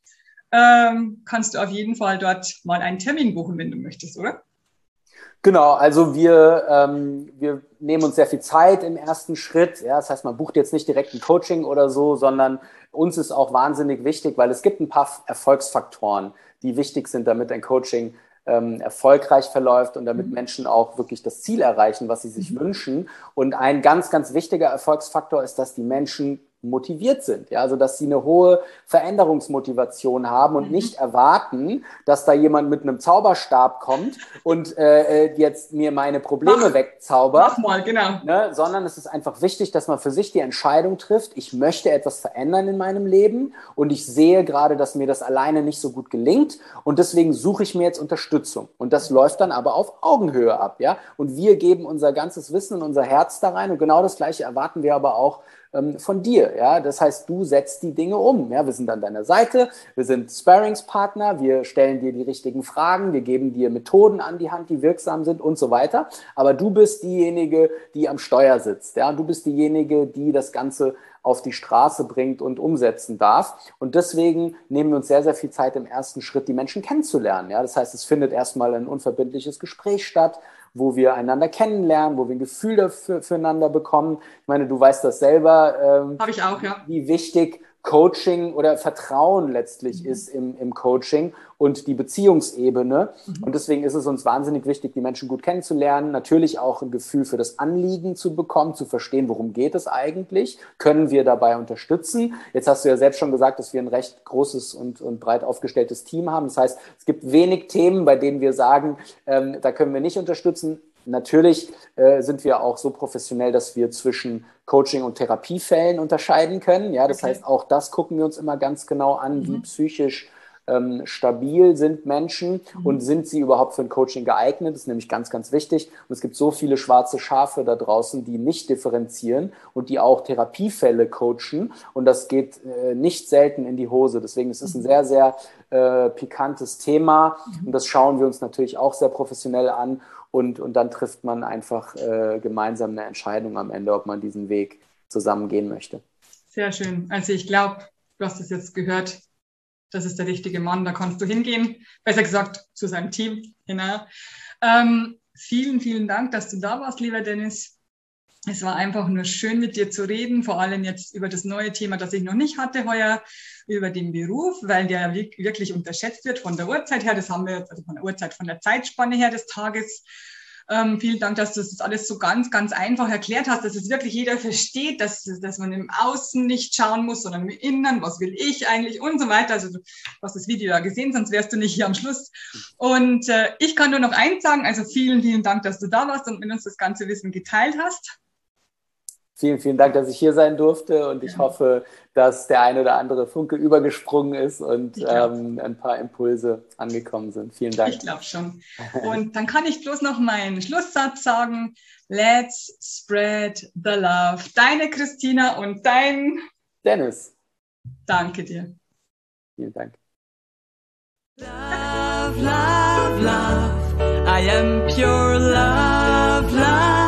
Ähm, kannst du auf jeden Fall dort mal einen Termin buchen, wenn du möchtest, oder? Genau, also wir, ähm, wir nehmen uns sehr viel Zeit im ersten Schritt. Ja, das heißt, man bucht jetzt nicht direkt ein Coaching oder so, sondern uns ist auch wahnsinnig wichtig, weil es gibt ein paar Erfolgsfaktoren, die wichtig sind, damit ein Coaching ähm, erfolgreich verläuft und damit Mhm. Menschen auch wirklich das Ziel erreichen, was sie sich Mhm. wünschen. Und ein ganz, ganz wichtiger Erfolgsfaktor ist, dass die Menschen motiviert sind, ja, also dass sie eine hohe Veränderungsmotivation haben und Mhm. nicht erwarten, dass da jemand mit einem Zauberstab kommt und äh, jetzt mir meine Probleme Mach, wegzaubert, mach mal, genau. ne, sondern es ist einfach wichtig, dass man für sich die Entscheidung trifft, ich möchte etwas verändern in meinem Leben und ich sehe gerade, dass mir das alleine nicht so gut gelingt und deswegen suche ich mir jetzt Unterstützung und das läuft dann aber auf Augenhöhe ab, ja, und wir geben unser ganzes Wissen und unser Herz da rein und genau das Gleiche erwarten wir aber auch von dir, ja, das heißt, du setzt die Dinge um, ja, wir sind an deiner Seite, wir sind Sparringspartner, wir stellen dir die richtigen Fragen, wir geben dir Methoden an die Hand, die wirksam sind und so weiter, aber du bist diejenige, die am Steuer sitzt, ja, du bist diejenige, die das Ganze auf die Straße bringt und umsetzen darf und deswegen nehmen wir uns sehr, sehr viel Zeit im ersten Schritt, die Menschen kennenzulernen, ja, das heißt, es findet erstmal ein unverbindliches Gespräch statt, wo wir einander kennenlernen, wo wir ein Gefühl dafür, füreinander bekommen. Ich meine, du weißt das selber, ähm, Habe ich auch, ja. wie wichtig Coaching oder Vertrauen letztlich Mhm. ist im, im Coaching und die Beziehungsebene. Mhm. Und deswegen ist es uns wahnsinnig wichtig, die Menschen gut kennenzulernen, natürlich auch ein Gefühl für das Anliegen zu bekommen, zu verstehen, worum geht es eigentlich, können wir dabei unterstützen. Jetzt hast du ja selbst schon gesagt, dass wir ein recht großes und, und breit aufgestelltes Team haben. Das heißt, es gibt wenig Themen, bei denen wir sagen, ähm, da können wir nicht unterstützen. Natürlich äh, sind wir auch so professionell, dass wir zwischen Coaching- und Therapiefällen unterscheiden können. Ja, das Okay. heißt, auch das gucken wir uns immer ganz genau an, Mhm. wie psychisch ähm, stabil sind Menschen Mhm. und sind sie überhaupt für ein Coaching geeignet. Das ist nämlich ganz, ganz wichtig. Und es gibt so viele schwarze Schafe da draußen, die nicht differenzieren und die auch Therapiefälle coachen. Und das geht äh, nicht selten in die Hose. Deswegen ist es ein sehr, sehr äh, pikantes Thema. Mhm. Und das schauen wir uns natürlich auch sehr professionell an. Und, und dann trifft man einfach äh, gemeinsam eine Entscheidung am Ende, ob man diesen Weg zusammen gehen möchte. Sehr schön. Also ich glaube, du hast es jetzt gehört, das ist der richtige Mann, da kannst du hingehen. Besser gesagt, zu seinem Team. Genau. Ähm, vielen, vielen Dank, dass du da warst, lieber Dennis. Es war einfach nur schön, mit dir zu reden, vor allem jetzt über das neue Thema, das ich noch nicht hatte heuer, über den Beruf, weil der wirklich unterschätzt wird von der Uhrzeit her. Das haben wir jetzt, also von der Uhrzeit, von der Zeitspanne her des Tages. Ähm, vielen Dank, dass du das alles so ganz, ganz einfach erklärt hast, dass es wirklich jeder versteht, dass, dass man im Außen nicht schauen muss, sondern im Inneren, was will ich eigentlich und so weiter. Also du hast das Video ja gesehen, sonst wärst du nicht hier am Schluss. Und äh, ich kann nur noch eins sagen, also vielen, vielen Dank, dass du da warst und mit uns das ganze Wissen geteilt hast. Vielen, vielen Dank, dass ich hier sein durfte und ich ja. hoffe, dass der ein oder andere Funke übergesprungen ist und ähm, ein paar Impulse angekommen sind. Vielen Dank. Ich glaube schon. Und dann kann ich bloß noch meinen Schlusssatz sagen. Let's spread the love. Deine Christina und dein Dennis. Danke dir. Vielen Dank. Love, love, love. I am pure love, love.